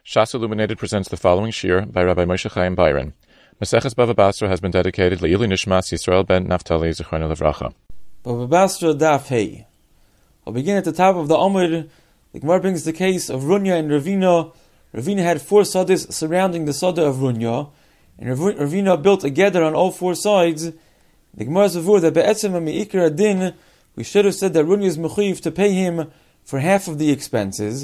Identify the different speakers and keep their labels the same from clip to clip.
Speaker 1: Shas Illuminated presents the following shir by Rabbi Moshe Chaim Byron. Maseches Bava Basra has been dedicated Le'ili Nishmas Yisrael ben Naftali Zichrono Levracha.
Speaker 2: Bava Basra Daf Hey. I'll begin at the top of the Amud. The Gemara brings the case of Runya and Ravina. Ravina had 4 sadis surrounding the sada of Runya, and Ravina built a gather on all 4 sides. The Gemara is avur that be'etzem me'ikar adin, we should have said that Runya is mechuyev to pay him for half of the expenses.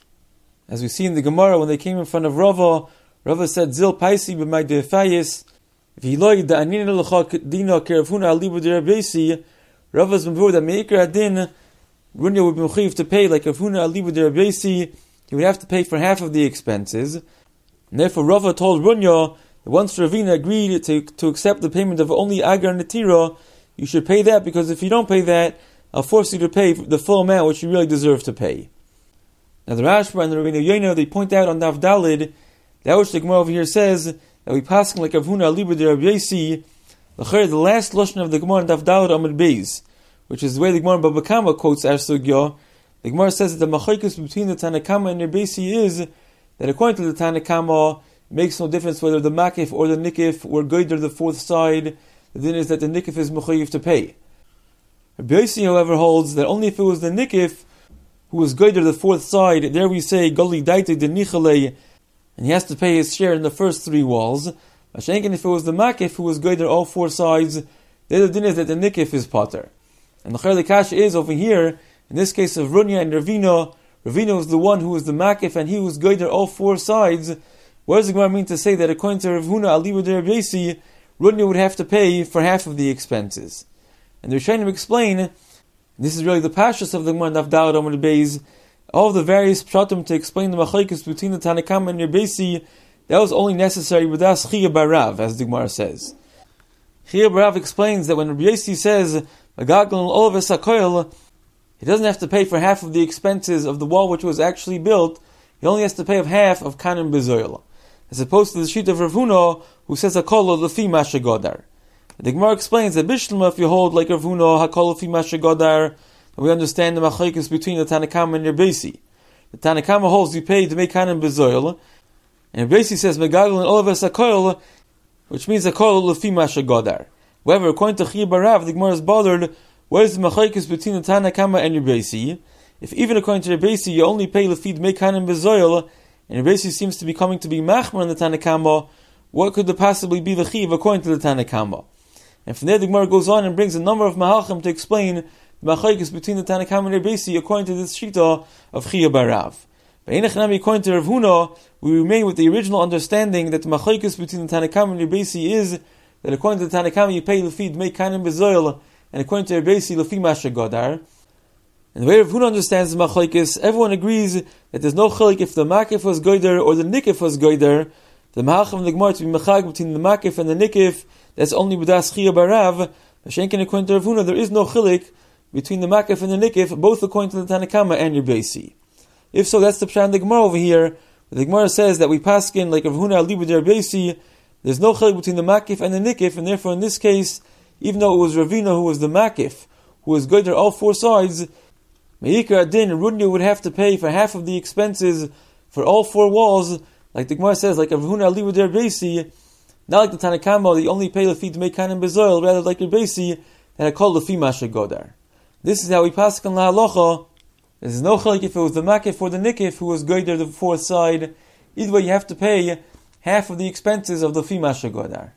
Speaker 2: As we see in the Gemara, when they came in front of Rava, Rava said, Zil paisi b'may de'efayis, v'hiloi da'anin l'cha dina kerevhuna alibu de'rabesi. Rava's mavur that me'ikar adin, Runya would be mechuyev to pay like Kerevhuna alibu de'rabesi. He would have to pay for half of the expenses. And therefore Rava told Runya that once Ravina agreed to accept the payment of only Agar Netira, you should pay that, because if you don't pay that, I'll force you to pay the full amount which you really deserve to pay. Now the Rashba and the Rabbeinu Yoina, they point out on Daf Dalid, that which the Gemara over here says, that we pass like Avhuna Alibu de Rabbi Yesi, the last lashon of the Gemara in Daf Dalid Amud Beis, which is the way the Gemara in Baba Kama quotes our sugya. The Gemara says that the machlokes between the Tanakama and Rabbi Yesi is that according to the Tanakama, it makes no difference whether the Makif or the Nikif were goyder the 4th side. The din is that the Nikif is mechuyev to pay. Rabbi Yesi, however, holds that only if it was the Nikif who was goyder the 4th side, there we say Gali Daite de Nichale, and he has to pay his share in the first 3 walls. Mashenkin, if it was the Makif who was goyder all 4 sides, there the din is that the Nikif is potter. And the Chayli Kash is over here, in this case of Runya and Ravina, Ravina was the one who was the Makif and he was goyder all 4 sides. What does the Gemara mean to say that according to Ravhuna Alibu de Rabbi Yesi, Runya would have to pay for half of the expenses? And the Rishonim explain, this is really the pashas of the Gemara Daf Daled Amud Beis, all of the various pshatim to explain the machlokes between the Tanakama and Rabbi Yesi, that was only necessary with das Chiyah Barav, as the Gemara says. Chiyah Barav explains that when Rabbi Yesi says, Magaglin Olav Esakoil, he doesn't have to pay for half of the expenses of the wall which was actually built, he only has to pay of half of Kanim Bezoil, as opposed to the sheet of Rav Huna, who says Hakol Lefi Masha Godar. The Gemara explains that Bishlema, if you hold like Rav Huna, Hakol Lefi Masha Godar, we understand the machlokes between the Tanakama and Rabbi Yesi. The Tanakama holds you pay to make Kanim Bezoil, and Rabbi Yesi says Megaglin Olav Esakoil, which means Hakol Lefi Masha Godar. However, according to Chiyah Barav, the Gemara is bothered, what is the machlokes between the Tanakama and Rabbi Yesi? If even according to Rabbi Yesi, you only pay Lefid Mekanim Bezoil, and Rabbi Yesi seems to be coming to be Machmer in the Tanakama, what could there possibly be the Chiv according to the Tanakama? And from there the Gemara goes on and brings a number of Mahalchim to explain the machlokes between the Tanakama and Rabbi Yesi according to this Shita of Chiyah Barav. But according to Rav Huna, we remain with the original understanding that the machlokes between the Tanakama and Rabbi Yesi is that according to the Tanakama you pay Lefid Mekanim Bezoil, and according to Rabbi Yesi Lefi Masha Godar. And the way Rav Huna understands the machlokes, everyone agrees that there's no chalik if the makif was goyder or the nikif was goyder. The mahalchim of the Gemara to be mechag between the makif and the nikif, that's only b'das Chiyah Barav. Mashenkin, according to Rav Huna, there is no chalik between the makif and the nikif, both according to the Tanakama and Rabbi Yesi. If so, that's the pshat in the Gemara over here. The Gemara says that we paskin like Rav Huna alibu de Rabbi Yesi, there's no chalik between the makif and the nikif, and therefore in this case, even though it was Ravina who was the makif, who was goyder all 4 sides, Me'ikar Adin, Runya would have to pay for half of the expenses for all 4 walls, like the Gemara says, like Avhuna Alibu de Rabbi Yesi, not like the Tanakama, they only pay Lefi to make Kanim Bezoil, rather like Rabbi Yesi, that are called Lefi Masha Godar. This is how we pass on La Halacha. There's no chalik if it was the Makif or the Nikif who was goyder the 4th side. Either way, you have to pay half of the expenses of Lefi Masha Godar.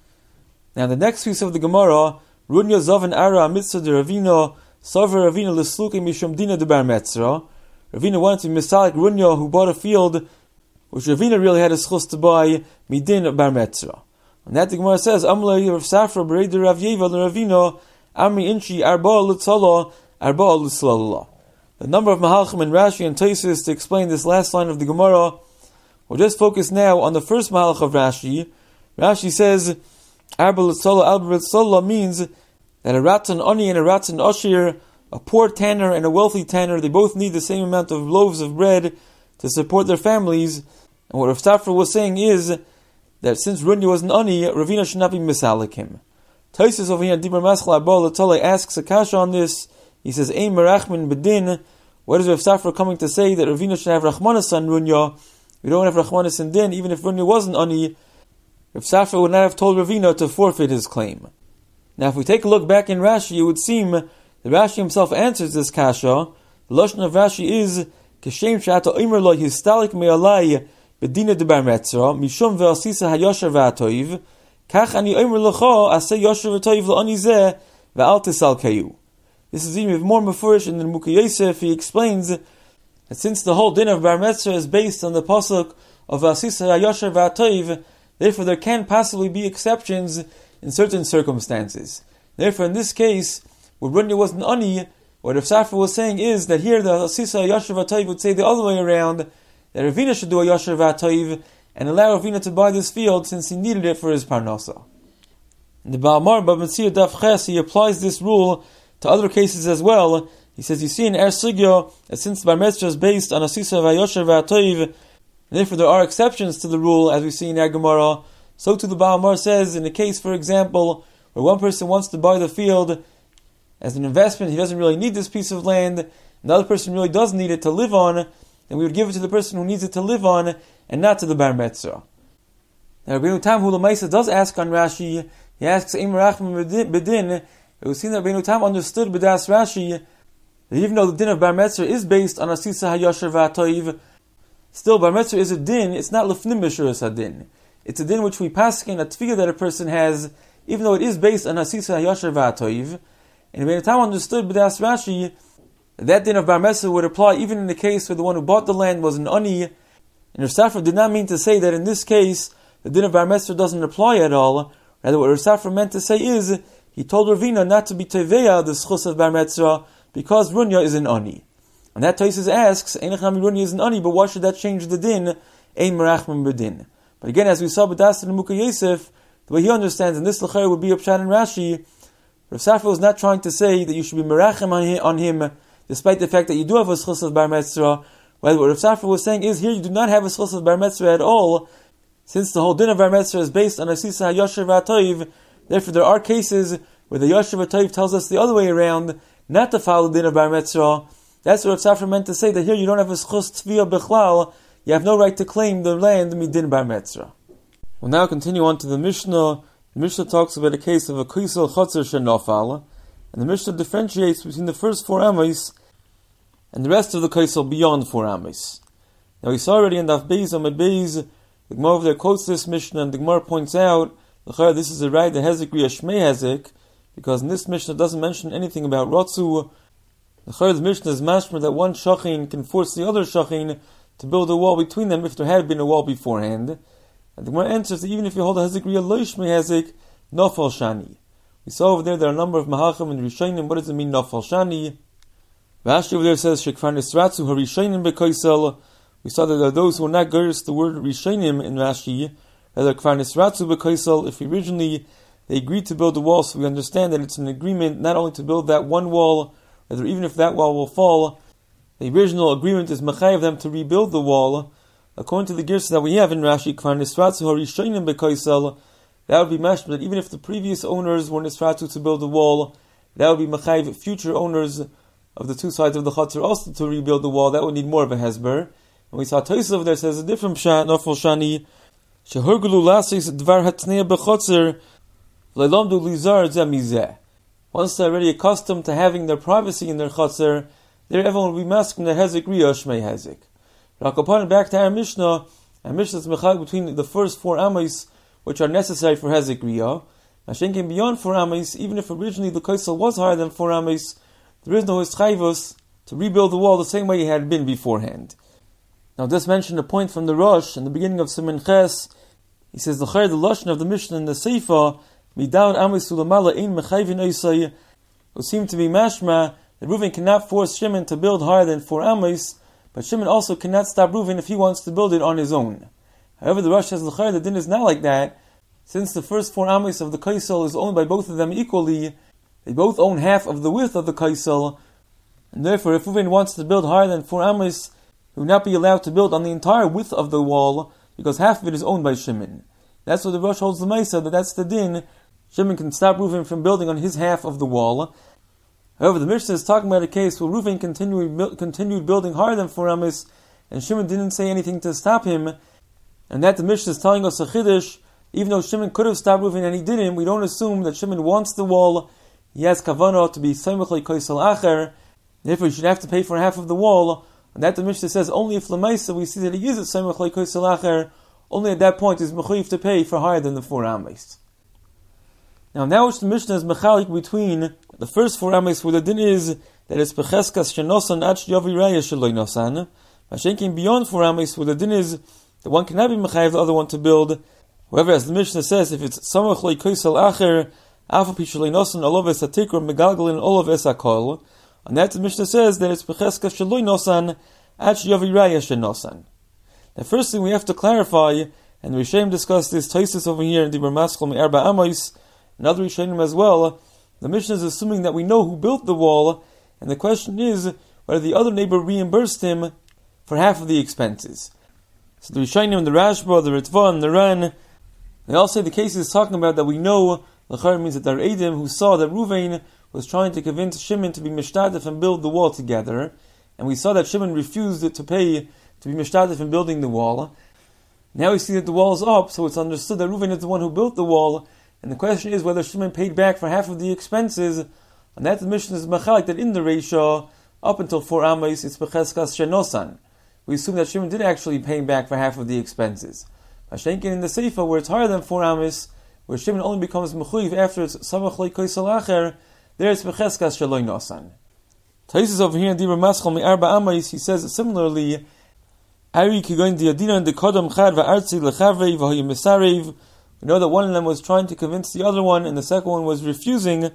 Speaker 2: Now the next piece of the Gemara, Runya Zavan Ara Mitzvah de Ravina, Sarva Ravina Leslukim Mishum Dina de Bar Metzra. Ravina wanted to misalik Runya who bought a field which Ravina really had a schus to buy Midin Bar Metzra. And that the Gemara says, Amla Rav Safra Bereider Rav Yeva Ravina Amri Inchi Arba Litzala Arba Litzlalala. The number of Mahalchim and Rashi and Taisus to explain this last line of the Gemara. We'll just focus now on the first Mahalch of Rashi. Rashi says Arba Litzala means that a Ratan Ani and a Ratan Ashir, a poor tanner and a wealthy tanner, they both need the same amount of loaves of bread to support their families. And what Rav Safra was saying is that since Runya was an Ani, Ravina should not be misalik him. Taisus over here in Dibur Maschal Abba Latale asks a kasha on this. He says, Ein Merachmin Bedin. What is Rav Safra coming to say that Ravina should have Rachmanas on Runya? we don't have Rachmanis and Din, even if Runya wasn't Ani, Rav Safra would not have told Ravina to forfeit his claim. Now if we take a look back in Rashi, it would seem that Rashi himself answers this kasha. The Lashon of Rashi is, Keshem Shata Omer Lo Histalik Me'alai Bedina de Bar Metzra, Mishum Ve'asisa HaYosher Ve'atoiv, Kach Ani Omer Lecha Aseh Yosher Ve'atoiv L'Ani Zeh Ve'al Tisal Kayu. This is even more mafurish in the Mukha Yosef. He explains that since the whole din of Bar Metzra is based on the pasuk of Asisa HaYosher Ve'atoiv, therefore there can possibly be exceptions in certain circumstances. Therefore in this case, where Runya was an Ani, what Rav Safra was saying is that here the Asisa HaYosher Ve'atoiv would say the other way around, that Ravina should do a Yosher Ve'atoiv and allow Ravina to buy this field since he needed it for his Parnasa. In the Ba'amar Bab Metzir Daf Ches, he applies this rule to other cases as well. He says, you see in Er Sugya, that since Bar Metzra is based on Asisa HaYosher Ve'atoiv, and therefore there are exceptions to the rule, as we see in Er Gemara, so too the Ba'amar says, in a case, for example, where one person wants to buy the field as an investment, he doesn't really need this piece of land, and the other person really does need it to live on, then we would give it to the person who needs it to live on, and not to the Bar Metzra. Now Rabbeinu Tam Hu L'maisa does ask on Rashi, he asks, Ein Merachim Bedin, it was seen that Rabbeinu Tam understood B'das Rashi, that even though the din of Bar Metzra is based on Asisa HaYosher Ve'atoiv, still Bar Metzra is a din, it's not L'fnim B'shuras HaDin. It's a din which we paskin, a tefillah that a person has, even though it is based on Asisa HaYosher Ve'atoiv. And Rabbeinu Tam understood B'das Rashi, that din of Bar Metzra would apply even in the case where the one who bought the land was an Ani. And Rav Safra did not mean to say that in this case, the din of Bar Metzra doesn't apply at all. Rather, what Rav Safra meant to say is, he told Ravina not to be teveya the schus of Bar Metzra, because Runya is an Ani. And that Taisus asks, Einach Nami Runya is an Ani, but why should that change the din? Ein Merachim Bedin. But again, as we saw B'das in the Mukha Yosef, the way he understands, and this l'chayr would be up Pshat in Rashi, Rav Safra was not trying to say that you should be merachim on him, despite the fact that you do have a schus of Bar Metzra. Well, what Rav Safra was saying is, here you do not have a schus of Bar Metzra at all, since the whole din of Bar Metzra is based on Asisa HaYosher Ve'atoiv. Therefore there are cases where the Yosher Ve'atoiv tells us the other way around, not to follow the din of Bar Metzra. That's what Rav Safra meant to say, that here you don't have a schus tviyah bichlal, you have no right to claim the land midin Bar Metzra. We'll now continue on to the Mishnah. The Mishnah talks about a case of a kaisel chotzer shenofal, and the Mishnah differentiates between the first 4 amos and the rest of the kaisel beyond 4 amos. Now we saw already in Daf Beis Amud Beis, the Gemara over there quotes this Mishnah, and the Gemara points out, this is a right the Hezek Riyah Shmei Hezek, because in this Mishnah doesn't mention anything about Rotzu. The Mishnah is mashmer that one shachin can force the other shachin to build a wall between them if there had been a wall beforehand. And the Gemara answers that even if you hold a Hezek Riyah Lo Shmei Hezek, Nofal Shani. We saw over there are a number of Mahachim and Rishonim. What does it mean, Nofal Shani? Rashi over there says, Shekfar Nisratzu HaRishonim B'Koisel. We saw that there are those who will not curse the word Rishonim in Rashi, rather Kfar Nisratzu B'Koisel. If originally they agreed to build a wall, so we understand that it's an agreement not only to build that one wall, rather even if that wall will fall, the original agreement is Mechayev them to rebuild the wall. According to the Girsa that we have in Rashi, Kfar Nisratzu HaRishonim B'Koisel, that would be mashma that even if the previous owners were Nisratzu to build a wall, that would be Mechayev future owners of the 2 sides of the Chatzar also to rebuild the wall. That would need more of a hesber. And we saw Tosfos over there says a different pshat, Nofal Shani, Shehurgulu lasis dvar hatnei b'chotzer le'lomdu lizar zemizeh. Once they're already accustomed to having their privacy in their Chatzar, there everyone will be masking their Hezek Riyah Shmei Hezek. Upon back to our Mishnah is mechag between the first 4 amos, which are necessary for Hezek Riyah. Mashenkin beyond 4 amos, even if originally the kaisel was higher than 4 amos, there is no hischayvus to rebuild the wall the same way it had been beforehand. Now, just mentioned a point from the Rosh in the beginning of Siman Ches. He says the lashon of the Mishnah in the Seifa, Midaud Amos Ulamala Ein Mechayvin Oisai, who seem to be mashma that Reuven cannot force Shimon to build higher than 4 amos, but Shimon also cannot stop Reuven if he wants to build it on his own. However, the Rosh says the din is not like that. Since the first 4 amos of the kaisel is owned by both of them equally, they both own half of the width of the kaisel, and therefore if Reuven wants to build higher than 4 amos, he will not be allowed to build on the entire width of the wall, because half of it is owned by Shimon. That's what the Rosh holds the Maisa, that's the din. Shimon can stop Reuven from building on his half of the wall. However, the Mishnah is talking about a case where Reuven continued building higher than 4 amos, and Shimon didn't say anything to stop him, and that the Mishnah is telling us a chiddush. Even though Shimon could have stopped Reuven and he didn't, we don't assume that Shimon wants the wall. He has kavanah to be samech lekoisel acher. Therefore, he should have to pay for half of the wall. And that the Mishnah says only if lemaisa we see that he uses samech lekoisel acher. Only at that point is mechuyev to pay for higher than the 4 ames. Now which the Mishnah is mechalik between the first 4 ames, where the din is that it's becheskas shenosan ach yavi raya sheloi nosan, mashenkin beyond 4 ames, where the din is that one cannot be mechayev the other one to build. However, as the Mishnah says, if it's samach leikoisel acher, alpha pishalei nosan olav es hatikra megalgalin olav es hakol, and that the Mishnah says that it's becheskas sheloi nosan ach yavi raya shenosan. The first thing we have to clarify, and the Rishonim discussed this Taisus over here in Dibur Maschal Me'arba Amos, and other Rishonim as well, the Mishnah is assuming that we know who built the wall, and the question is whether the other neighbor reimbursed him for half of the expenses. So the Rishonim, the Rashba, the Ritva, and the Ran, they all say the case is talking about that we know, L'char means that there are Eidim who saw that Ruvain was trying to convince Shimon to be mishtadif and build the wall together, and we saw that Shimon refused to pay to be mishtadif in building the wall. Now we see that the wall is up, so it's understood that Reuven is the one who built the wall, and the question is whether Shimon paid back for half of the expenses, and that the Mishnah is machalik that in the Reisha, up until 4 ames, it's becheskas shenosan. We assume that Shimon did actually pay back for half of the expenses. Mashenkin in the Seifa, where it's higher than 4 ames, where Shimon only becomes mechuyev after it's samach leikoisel acher, there it's becheskas sheloi nosan. Taisus over here in Dibur Maschal Me'arba Amos, he says similarly, we know that one of them was trying to convince the other one, and the second one was refusing.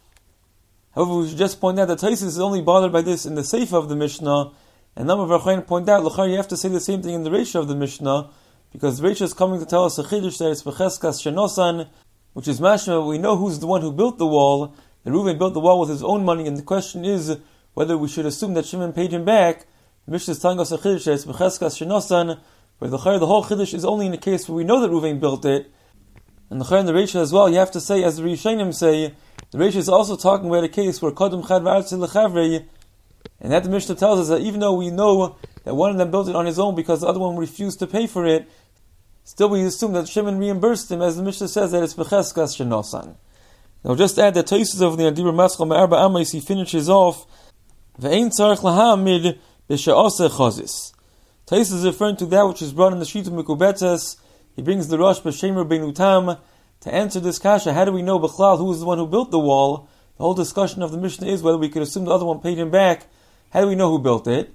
Speaker 2: However, we should just point out that Taisus is only bothered by this in the Seifa of the Mishnah, and some of our Chayin point out, L'char, you have to say the same thing in the Reisha of the Mishnah, because the Reisha is coming to tell us a chiddush that it's becheskas shenosan, which is mashma. We know who's the one who built the wall. The Reuven built the wall with his own money, and the question is whether we should assume that Shimon paid him back. The Mishnah is telling us a chiddush that it's becheskas shenosan, where the whole chiddush is only in the case where we know that Reuven built it. And the in the Reisha as well, you have to say, as the Rishonim say, the Reisha is also talking about a case where Kodem Chad v'Artzi L'Chavrei, and that the Mishnah tells us that even though we know that one of them built it on his own because the other one refused to pay for it, still we assume that Shimon reimbursed him, as the Mishnah says that it's becheskas shenosan. Now just add that Taisus of the Dibur Maschal Me'arba Amos, he finishes off, Ve'ein tzarich lahamid b'sha'aseh chazis. Taisus is referring to that which is brought in the sheet of Mekubetes. He brings the Rosh B'Shemer Ben Utam to answer this kasha. How do we know B'chlal who is the one who built the wall? The whole discussion of the Mishnah is whether we could assume the other one paid him back. How do we know who built it?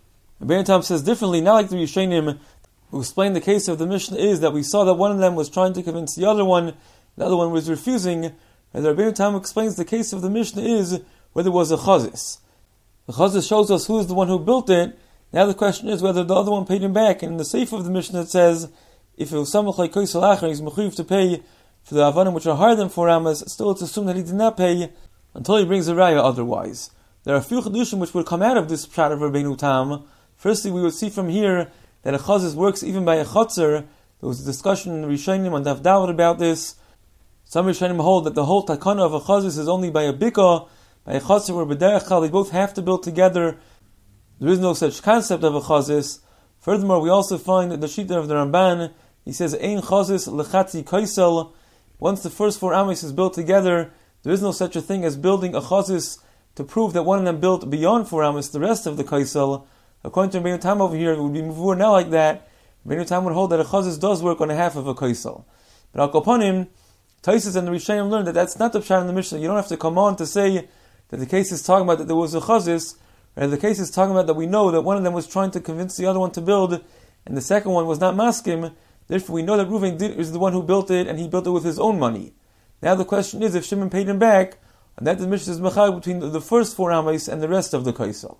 Speaker 2: Ben Utam says differently, not like the Rishonim who explain the case of the Mishnah is that we saw that one of them was trying to convince the other one was refusing. And the Ben Utam explains the case of the Mishnah is whether it was a chazis. The chazis shows us who is the one who built it. Now the question is whether the other one paid him back. And in the Seif of the Mishnah it says, if it was samach leikoisel acher, he's mechuyev to pay for the avanim which are higher than 4 amas, still it's assumed that he did not pay until he brings a raya otherwise. There are a few chedushim which would come out of this pshat of Rabbeinu Tam. Firstly, we would see from here that a chazis works even by a chotzer. There was a discussion in the Rishonim on Daf Dalet about this. Some Rishonim hold that the whole takana of a chazis is only by a bika, by a chotzer where b'derech chal they both have to build together. There is no such concept of a chazis. Furthermore, we also find that the Shita of the Ramban, he says, Ein chazis lechatzi kaisel. Once the first 4 ames is built together, there is no such a thing as building a chazis to prove that one of them built beyond 4 ames the rest of the kaisel. According to Rabbeinu Tam over here, it would be muvur now like that. Rabbeinu Tam would hold that a chazis does work on a half of a kaisel. But al kopanim, Taisus and the Rishonim learned that that's not the pshat in the Mishnah. You don't have to come on to say that the case is talking about that there was a chazis, or the case is talking about that we know that one of them was trying to convince the other one to build, and the second one was not maskim. Therefore, we know that Reuven is the one who built it, and he built it with his own money. Now the question is, if Shimon paid him back, and that the Mishnah is mechag between the first 4 ames and the rest of the kaisel.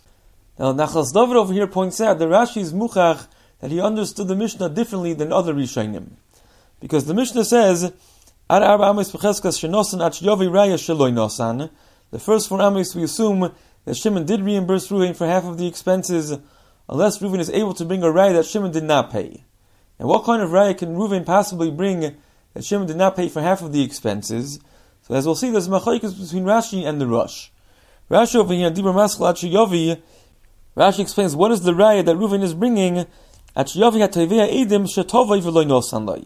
Speaker 2: Now, Nachlas David over here points out that Rashi is muchach that he understood the Mishnah differently than other Rishonim, because the Mishnah says, Ad arba ames b'cheskas shenosan ach yovi raya sheloi nosan. The first 4 ames we assume that Shimon did reimburse Reuven for half of the expenses, unless Reuven is able to bring a raya that Shimon did not pay. And what kind of raya can Reuven possibly bring that Shimon did not pay for half of the expenses? So as we'll see, there's machlokes between Rashi and the Rosh. Rashi over here, Dibur Maschal Yovi, Rashi explains what is the raya that Reuven is bringing at Yavi HaTevei Eidim Shetovai V'Lo Nosan Lo.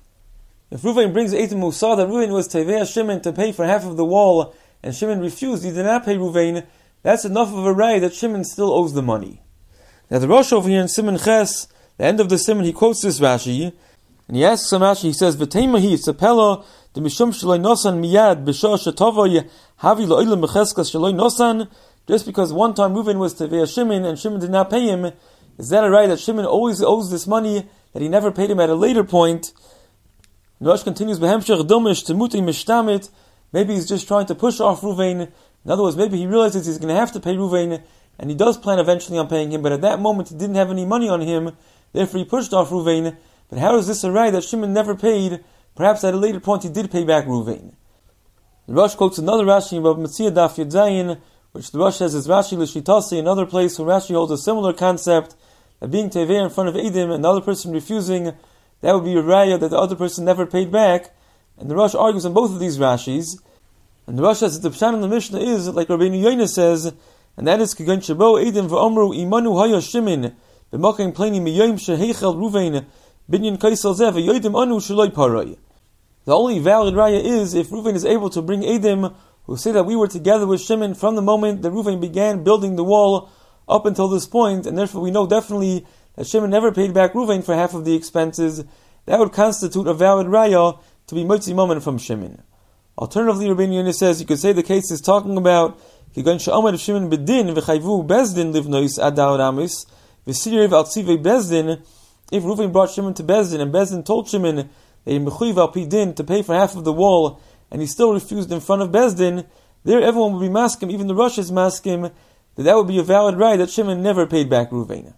Speaker 2: If Reuven brings Eidim who saw that Reuven was Tevei Shimon to pay for half of the wall, and Shimon refused, he did not pay Reuven, that's enough of a raya that Shimon still owes the money. Now the Rosh over here in Siman Ches, the end of the Siman, he quotes this Rashi, and he asks some Rashi, he says, V'teimahi tzapela the mishum shaloi nosan miyad b'shah shetavoy havi lo'ilam b'cheskas shaloi nosan. Just because one time Reuven was Tevei Shimon and Shimon did not pay him, is that a right that Shimon always owes this money that he never paid him at a later point? The Rosh continues, Behemshech domish temuti mishtamit. Maybe he's just trying to push off Reuven. In other words, maybe he realizes he's going to have to pay Reuven, and he does plan eventually on paying him, but at that moment he didn't have any money on him, therefore he pushed off Reuven. But how is this a right that Shimon never paid? Perhaps at a later point he did pay back Reuven. The Rosh quotes another Rashi about Metzia Daf Yud Zayin, which the Rosh says is Rashi L'Shitasi, another place where Rashi holds a similar concept, that being Tevei in front of Eidim and the other person refusing, that would be a raya that the other person never paid back. And the Rosh argues on both of these Rashis. And the Rosh says that the Pshan in the Mishnah is, like Rabbeinu Yoina says, and that is Kigan Shabo Eidim v'Omru Imanu Haya Shimin b'Makim Pleni Miyayim Sheheichel Reuven Binyan Kaisel Zev Yoidim Anu Shaloi Paray. The only valid raya is if Reuven is able to bring Eidim who say that we were together with Shimon from the moment that Reuven began building the wall up until this point, and therefore we know definitely that Shimon never paid back Reuven for half of the expenses. That would constitute a valid raya to be Motzi Momen from Shimon. Alternatively, Rabbeinu Yoina says you could say the case is talking about Kigan Sha'amad Shimon Bedin v'chayvu Bezdin livnois adar ramis v'siriv al tzivei Bezdin. If Reuven brought Shimon to Bezdin and Bezdin told Shimon that he mechuyev al pidin to pay for half of the wall, and he still refused in front of Bezdin, there everyone would be maskim, even the Rosh is maskim, that would be a valid right that Shimon never paid back Reuven.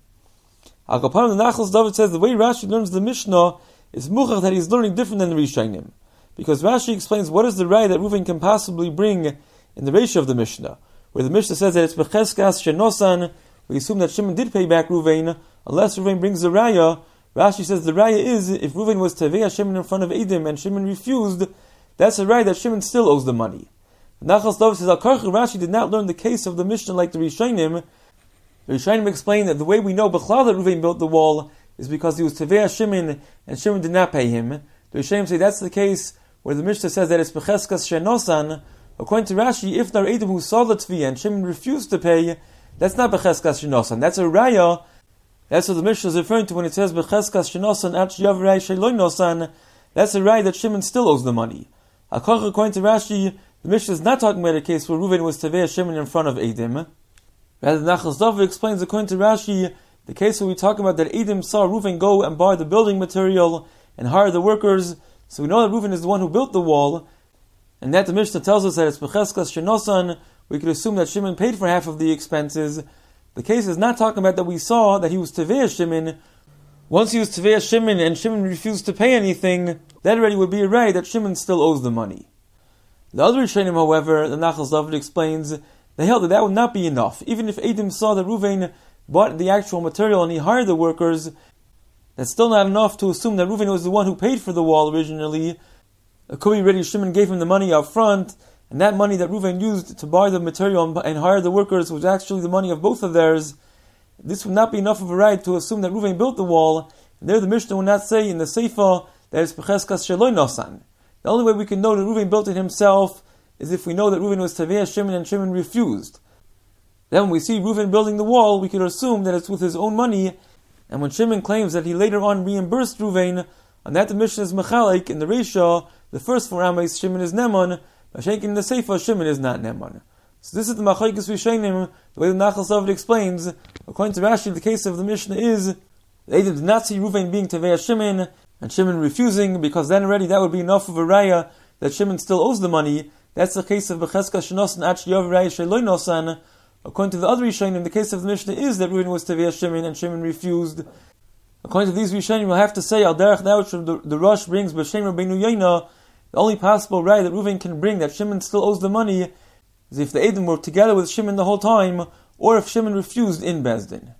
Speaker 2: Al Kapanim the Nachals David says the way Rashi learns the Mishnah is muchach that he's learning different than the Rishonim. Because Rashi explains what is the right that Reuven can possibly bring in the ratio of the Mishnah, where the Mishnah says that it's becheskas shenosan. We assume that Shimon did pay back Reuven, unless Reuven brings the raya. Rashi says the raya is if Reuven was Tevei Shimon in front of Eidim and Shimon refused, that's a right that Shimon still owes the money. Nachal David says Al-Karch Rashi did not learn the case of the Mishnah like the Rishonim. The Rishonim explain that the way we know Bechlal that Reuven built the wall is because he was Tevei Shimon and Shimon did not pay him. The Rishonim say that's the case where the Mishnah says that it's Becheskas Shenosan. According to Rashi, if there are Eidim who saw the Tvi and Shimon refused to pay, that's not Becheskas Shenosan. That's a raya. That's what the Mishnah is referring to when it says Becheskas Shenosan at Yavrei Sheloi Nosan. That's a raya that Shimon still owes the money. According to Rashi, the Mishnah is not talking about a case where Reuven was Tevei Shimon in front of Eidim. Rather, Nachal David explains, according to Rashi, the case where we talk about that Eidim saw Reuven go and buy the building material and hire the workers, so we know that Reuven is the one who built the wall, and that the Mishnah tells us that it's Becheskas Shenosan. We could assume that Shimon paid for half of the expenses. The case is not talking about that we saw that he was Tevei Shimon. Once he was Tevei Shimon and Shimon refused to pay anything, that already would be a right that Shimon still owes the money. The other Rishonim, however, the Nachal David explains, they held that would not be enough. Even if Eidim saw that Reuven bought the actual material and he hired the workers, that's still not enough to assume that Reuven was the one who paid for the wall originally. It could be already Shimon gave him the money up front, and that money that Reuven used to buy the material and hire the workers was actually the money of both of theirs. This would not be enough of a right to assume that Reuven built the wall, and there the Mishnah would not say in the Seifa that it's Becheskas Sheloi Nosan. The only way we can know that Reuven built it himself is if we know that Reuven was Tevei Shimon and Shimon refused. Then when we see Reuven building the wall, we could assume that it's with his own money, and when Shimon claims that he later on reimbursed Reuven, on that the Mishnah is Mechalik. In the Reisha, the first 4 Amayis, Shimon is Neman, Mashenkin in the Seifa, Shimon is not Neman. So this is the Machlokes Rishonim, the way the Nachal David explains. According to Rashi, the case of the Mishnah is they did not see Reuven being Tevei Shimon and Shimon refusing, because then already that would be enough of a raya that Shimon still owes the money. That's the case of Becheskas Shenosan Ach Yavrei Sheloi Nosan. According to the other Rishonim, the case of the Mishnah is that Reuven was Tevei Shimon and Shimon refused. According to these Rishonim, we'll have to say Al Derech Nauch the Rosh brings B'Shem Rabbeinu Yoina. The only possible raya that Reuven can bring that Shimon still owes the money is if the Eidim were together with Shimon the whole time, or if Shimon refused in Bezdin.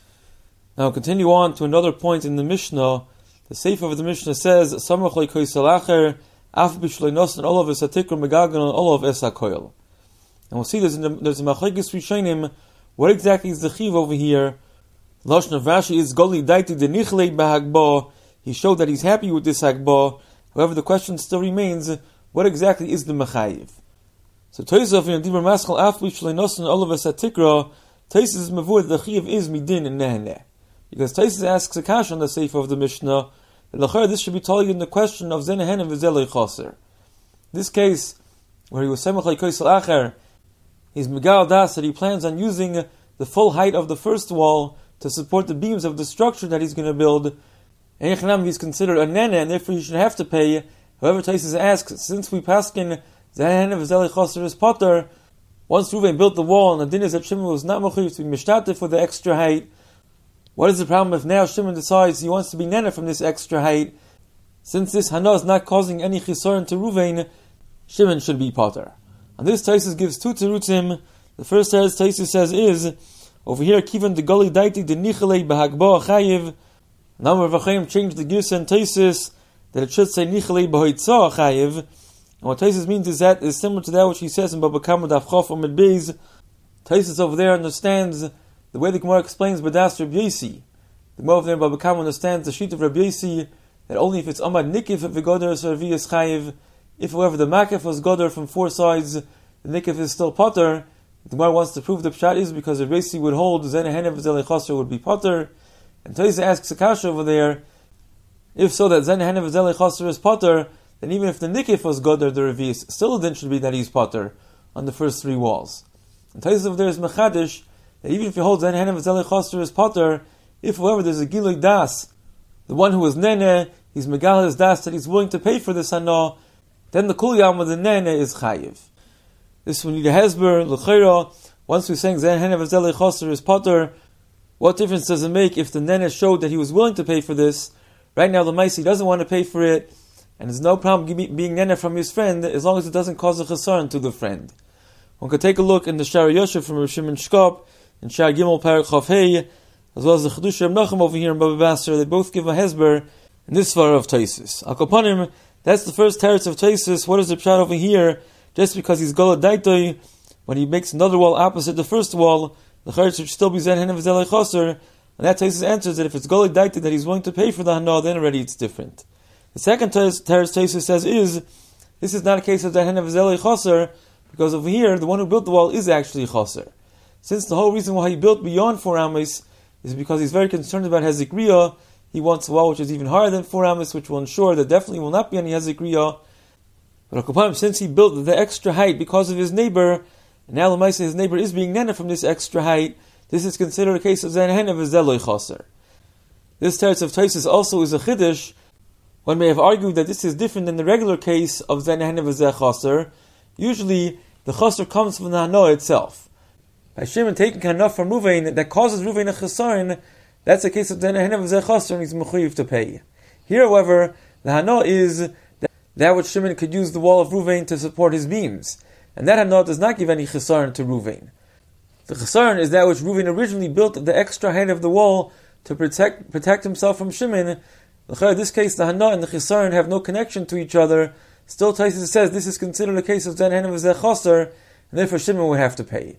Speaker 2: Now continue on to another point in the Mishnah. The Sefer of the Mishnah says, Samach loy koisel acher, af bishloi nosan olav es hatikr megagan olav es hakoil. And we'll see there's a Machlokes Rishonim What exactly is the chiv over here? Lashon of Rashi is Goli Daiti de Nichlei Bahagba. He showed that he's happy with this Hagba. However, the question still remains, what exactly is the Mechayiv? So Tosaf in Dibur Maschal Afli Shlei Nosan Olavas Atikra, Tosaf is Mavur, the chiv is Midin and Neheneh. Because Tosaf asks a kash on the Sefer of the Mishnah, that this should be told in the question of Zenehen and Vizelei Chaser. This case, where he was Semach Lei Koisel Acher, he's Megal Das that he plans on using the full height of the first wall to support the beams of the structure that he's going to build. And Yechanam, he's considered a nene, and therefore he should have to pay. However, Tosfos asks, since we paskin Zenehen and Vizelei Chaser is Potter, once Reuven built the wall and the din is that Shimon was not mechuyev to be mishtate for the extra height, what is the problem if now Shimon decides he wants to be nene from this extra height? Since this hana is not causing any chisoron to Reuven, Shimon should be potter. And this Tosfos gives two terutzim. The first teretz Tosfos says is, over here, kivan de goli daiti de nichalei behagba chayiv. Number of Achayim changed the girsa and Tosfos that it should say nichalei behoitza chayiv. And what Tosfos means is that is similar to that which he says in Baba Kama Daf Chof Amud Beis. Tosfos over there understands the way the Gemara explains Badas Rabbi Yosi. The Gemara over there in Baba Kama understands the sheet of Rabbi Yosi that only if it's Amad Nikif if Goder is Servius Chayiv. If, however, the Makif was Goder from four sides, the Nikif is still Potter. The Gemara wants to prove the Pshat is because Rabbi Yosi would hold Zenehen and Vizelei Chaser would be Potter. And Tosfos asks Akasha over there, if so that Zenehen and Vizelei Chaser is Potter, then even if the Nikif was Goder, the Revis, still then should be that he's Potter on the first three walls. And Tosfos over there is Mechadish, that even if you hold Zenehen and Vizelei Chaser is Potter, if, however, there's a Gilui Das, the one who is Nene, he's Megal his Das, that he's willing to pay for this Hana, then the Kulyam with the Nene is Chayiv. This we need a Hezber, L'chera. Once we're saying Zenehen and Vizelei Chaser is Potter, what difference does it make if the Nene showed that he was willing to pay for this? Right now the Maisi doesn't want to pay for it, and there's no problem being Nene from his friend as long as it doesn't cause a chesaron to the friend. One could take a look in the Shara Yosef from Rosh Shimon Shkop, and Shar Gimel Parak Chav Hei, as well as the Chedush Reb Nachum over here in Baba Basra. They both give a Hezber in this Svara of Tosfos. Akoponim, that's the first teretz of Tosfos. What is the pshat over here? Just because he's Gola Daitoi, when he makes another wall opposite the first wall, the Charetz should still be Zenehen and Vizelei Chaser. And that Tosfos answers that if it's Gola Daitoi that he's willing to pay for the Hana, then already it's different. The second teretz Tosfos says is, this is not a case of Zenehen and Vizelei Chaser, because over here, the one who built the wall is actually Chaser. Since the whole reason why he built beyond 4 Amos is because he's very concerned about Hezekriya, he wants a wall which is even higher than 4 Amos, which will ensure that definitely will not be any Hezekriya. But since he built the extra height because of his neighbor, and now Lamaisa, his neighbor is being nene from this extra height, this is considered a case of Zenehen and Vizelei Chaser. This teretz of Tosfos also is a Chiddush. One may have argued that this is different than the regular case of Zenehen and Vizelei Chaser. Usually, the Chaser comes from the Hana itself. By Shimon taking Hana from Reuven that causes Reuven a chesaron, that's a case of Zenehen and Vizelei Chaser and he's mechuyev to pay. Here, however, the Hana is that which Shimon could use the wall of Reuven to support his beams. And that Hana does not give any chesaron to Reuven. The chesaron is that which Reuven originally built the extra height of the wall to protect himself from Shimon. In this case, the Hana and the chesaron have no connection to each other. Still, Tosfos says this is considered a case of Zenehen and Vizelei Chaser, and therefore Shimon would have to pay.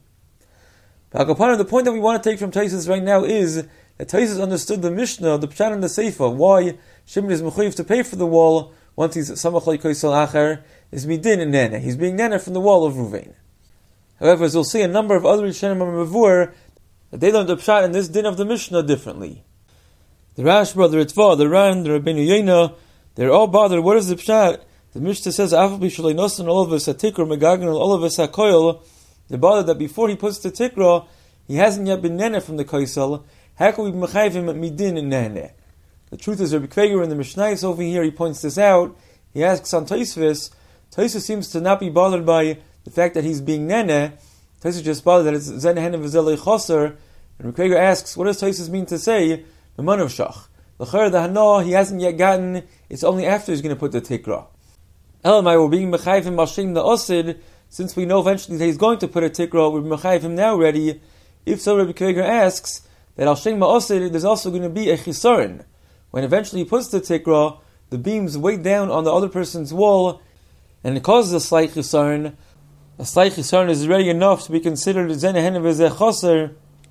Speaker 2: But the point that we want to take from Tosfos right now is that Tosfos understood the Mishnah, the Pshat and the Seifa, why Shimon is mechuyev to pay for the wall once he's Samach Lei Koisel Acher, is Midin and Nene. He's being Nene from the wall of Reuven. However, as we'll see, a number of other Rishonim are Mavur that they learned the Pshat in this din of the Mishnah differently. The Rashba, the Ritva, the Ran, the Rabbeinu Yena, they're all bothered. What is the Pshat? The Mishnah says, "Afal b'shalei nosan all of us hatikra megagan all of us hakoil." The bother that before he puts the tikra, he hasn't yet been nene from the koisel. How can we mechayiv him at midin and nene? The truth is, Rabbi Kveger in the Mishnayos over here, he points this out. He asks on Tosfos. Tosfos seems to not be bothered by the fact that he's being nene. Tosfos just bothered that it's Zenehen and Vizelei Chaser. And Rabbi Kveger asks, what does Tosfos mean to say? The Manav Shach. The Hana he hasn't yet gotten. It's only after he's going to put the tikra. Elamai, we're being mechayiv him Hashem the Osid, since we know eventually that he's going to put a tikra, we're mechayiv him now already. If so, Rabbi Kveger asks that Hashem Osid, there's also going to be a chisaron. When eventually he puts the tikra, the beams weigh down on the other person's wall, and it causes a slight chisaron. A slight chisaron is already enough to be considered Zenehen and Vizelei Chaser,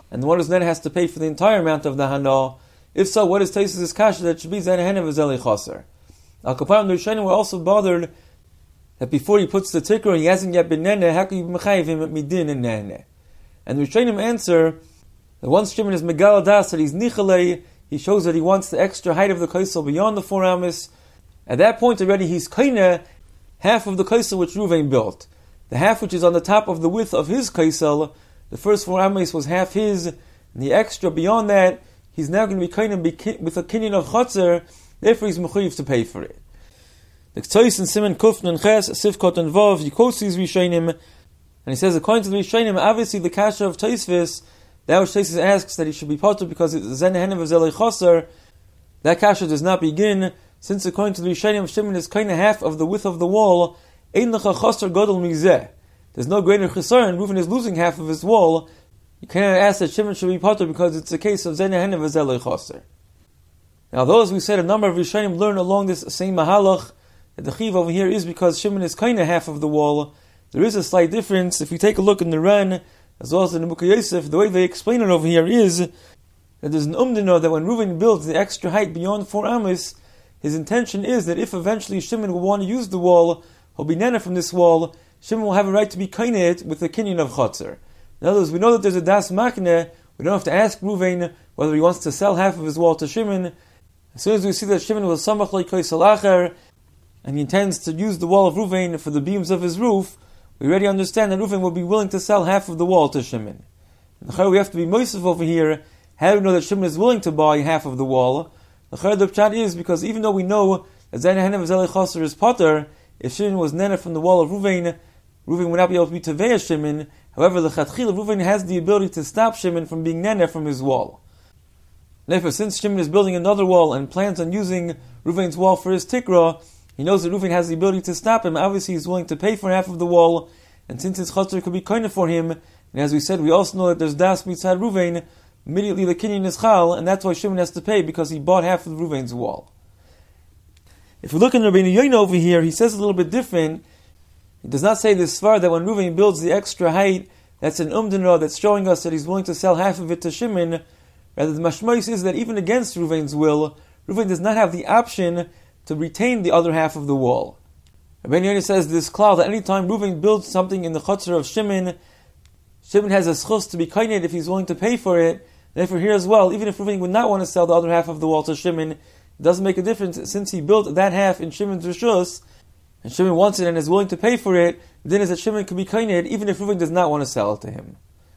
Speaker 2: and the one who's nene has to pay for the entire amount of the hana. If so, what is Taisus' kasha that should be zene hene v'zeli chaser? Al kaparim the Rishonim were also bothered that before he puts the tikra, he hasn't yet been nene. How can you mechayiv him at midin and nene? And the Rishonim answer that once Shimon is megal das that he's nichalei, he shows that he wants the extra height of the kaisel beyond the 4 amis. At that point already, he's kaina half of the kaisel which Ruvain built. The half which is on the top of the width of his kaisel, the first 4 amis was half his, and the extra beyond that, he's now going to be kaina with a kinyan of chotzer, therefore he's mechuyev to pay for it. The Ktsois and Siman Kufn and Ches, Sivkot and Vav, he quotes these Rishonim, and he says, according to the Rishonim, obviously the kasha of Tosfos, that which Tosfos asks that he should be potter because it's Zen Henev Zelei Choser, that kasha does not begin, since according to the Rishonim, Shimon is kind of half of the width of the wall, Ein Lecha Choser Godel Mizeh. There's no greater chesar, and Reuven is losing half of his wall. You cannot ask that Shimon should be potter because it's a case of Zen Henev Zelei Choser. Now, those we said a number of Rishonim learn along this same mahalach, that the chiv over here is because Shimon is kind of half of the wall. There is a slight difference. If you take a look in the Ran, as well as in the Mukha Yosef, the way they explain it over here is that there's an umdino that when Reuven builds the extra height beyond 4 amis, his intention is that if eventually Shimon will want to use the wall, he'll be nana from this wall, Shimon will have a right to be kind it with the kinyan of chotzer. In other words, we know that there's a das makne. We don't have to ask Reuven whether he wants to sell half of his wall to Shimon. As soon as we see that Shimon will samach like kaisel acher, and he intends to use the wall of Reuven for the beams of his roof, we already understand that Reuven will be willing to sell half of the wall to Shimon. And we have to be moisef over here. How do we know that Shimon is willing to buy half of the wall? The pshat is because even though we know that Zayna Henev Zelei Chaser is potter, if Shimon was nena from the wall of Reuven, Reuven would not be able to be teveya Shimon. However, the chatchila Reuven has the ability to stop Shimon from being nena from his wall. Therefore, since Shimon is building another wall and plans on using Reuven's wall for his tikra, he knows that Reuven has the ability to stop him. Obviously, he's willing to pay for half of the wall, and since his chotzer could be kind for him, and as we said, we also know that there's das mitzad Reuven, immediately the kinyan is chal, and that's why Shimon has to pay, because he bought half of Reuven's wall. If we look in Rabbeinu Yoina over here, he says a little bit different. He does not say this far that when Reuven builds the extra height, that's an umdinra that's showing us that he's willing to sell half of it to Shimon. Rather, the mashmois is that even against Reuven's will, Reuven does not have the option to retain the other half of the wall. Rabbeinu Yoina says this klal that any time Reuven builds something in the chutzner of Shimon, Shimon has a schus to be kained if he's willing to pay for it. Therefore, here as well, even if Reuven would not want to sell the other half of the wall to Shimon, it doesn't make a difference since he built that half in Shimon's rishus, and Shimon wants it and is willing to pay for it. Then is that Shimon can be kained even if Reuven does not want to sell it to him.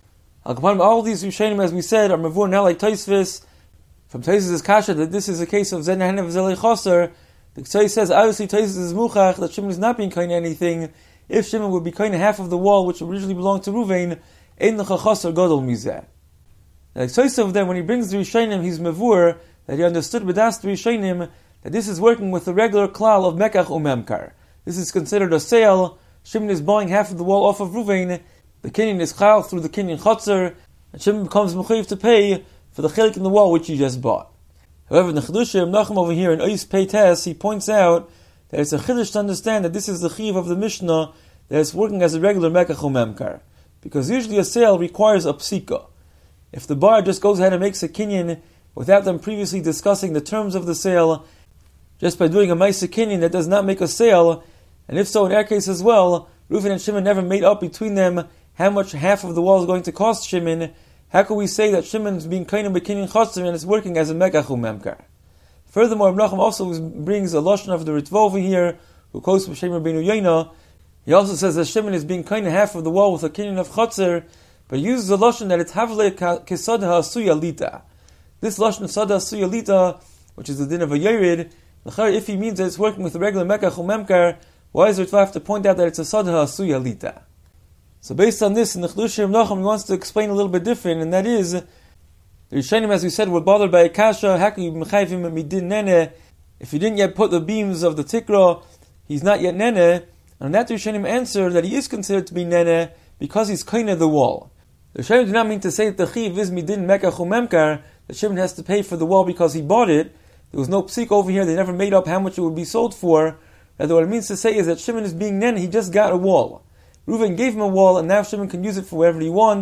Speaker 2: All these Rishonim, as we said, are mavur now like Tosfos. From Tosfos' kasha that this is a case of Zen Henev Zelei Chaser. The Ktsois says, obviously Tosfos is muchach that Shimon is not being kind anything. If Shimon would be kind half of the wall which originally belonged to Reuven, ein lecha chaser gadol mizeh. The Ktsois of them, when he brings the Rishonim, he's mavur that he understood b'das the Rishonim that this is working with the regular klal of mekach umemkar. This is considered a sale. Shimon is buying half of the wall off of Reuven. The kinyan is chal through the kinyan chotzer, and Shimon becomes mechuyev to pay for the chelik in the wall which he just bought. However, the Chedushim Nachum over here in Ois Peites, he points out that it's a chiddush to understand that this is the chiv of the Mishnah, that it's working as a regular mekach umemkar. Because usually a sale requires a psika. If the bar just goes ahead and makes a kinyan without them previously discussing the terms of the sale, just by doing a ma'aseh kinyan that does not make a sale, and if so in our case as well, Reuven and Shimon never made up between them how much half of the wall is going to cost Shimon, how can we say that Shimon is being kind of bekinyan chotzer and it's working as a mekach umemkar? Furthermore, Menachem also brings a lashon of the Ritva over here, who quotes from Shem Rabbeinu Yoina. He also says that Shimon is being kind of half of the wall with a kinyan of chotzer, but he uses a lashon that it's havle kesad ha'asuya lita. This lashon of sada ha'asuya lita, which is the din of a yerid, if he means that it's working with a regular mekach umemkar, why does Ritva have to point out that it's a sada ha'asuya lita? So based on this, in the Chedushim Nachum, he wants to explain a little bit different, and that is, the Rishonim, as we said, were bothered by a kasha, how can you mechayiv him midin nene? If he didn't yet put the beams of the tikra, he's not yet nene. And on that the Rishonim answer that he is considered to be nene because he's kind of the wall. The Rishonim do not mean to say that the chiv is midin mekach umemkar, that Shimon has to pay for the wall because he bought it. There was no psik over here, they never made up how much it would be sold for. Rather, what it means to say is that Shimon is being nene, he just got a wall. Reuven gave him a wall, and now Shimon can use it for whatever he wants.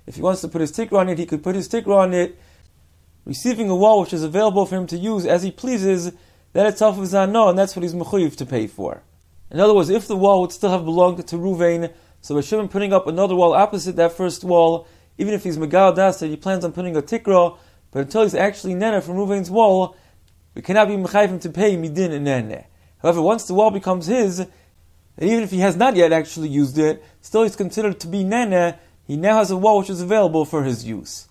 Speaker 2: If he wants to put his tikra on it, he could put his tikra on it. Receiving a wall which is available for him to use as he pleases, that itself is anah, and that's what he's mechuyev to pay for. In other words, if the wall would still have belonged to Ruvain, so Shimon putting up another wall opposite that first wall, even if he's megal das that he plans on putting a tikra, but until he's actually nene from Ruvain's wall, we cannot be mechayiv him to pay midin and nene. However, once the wall becomes his, and even if he has not yet actually used it, still he's considered to be nene. He now has a wall which is available for his use.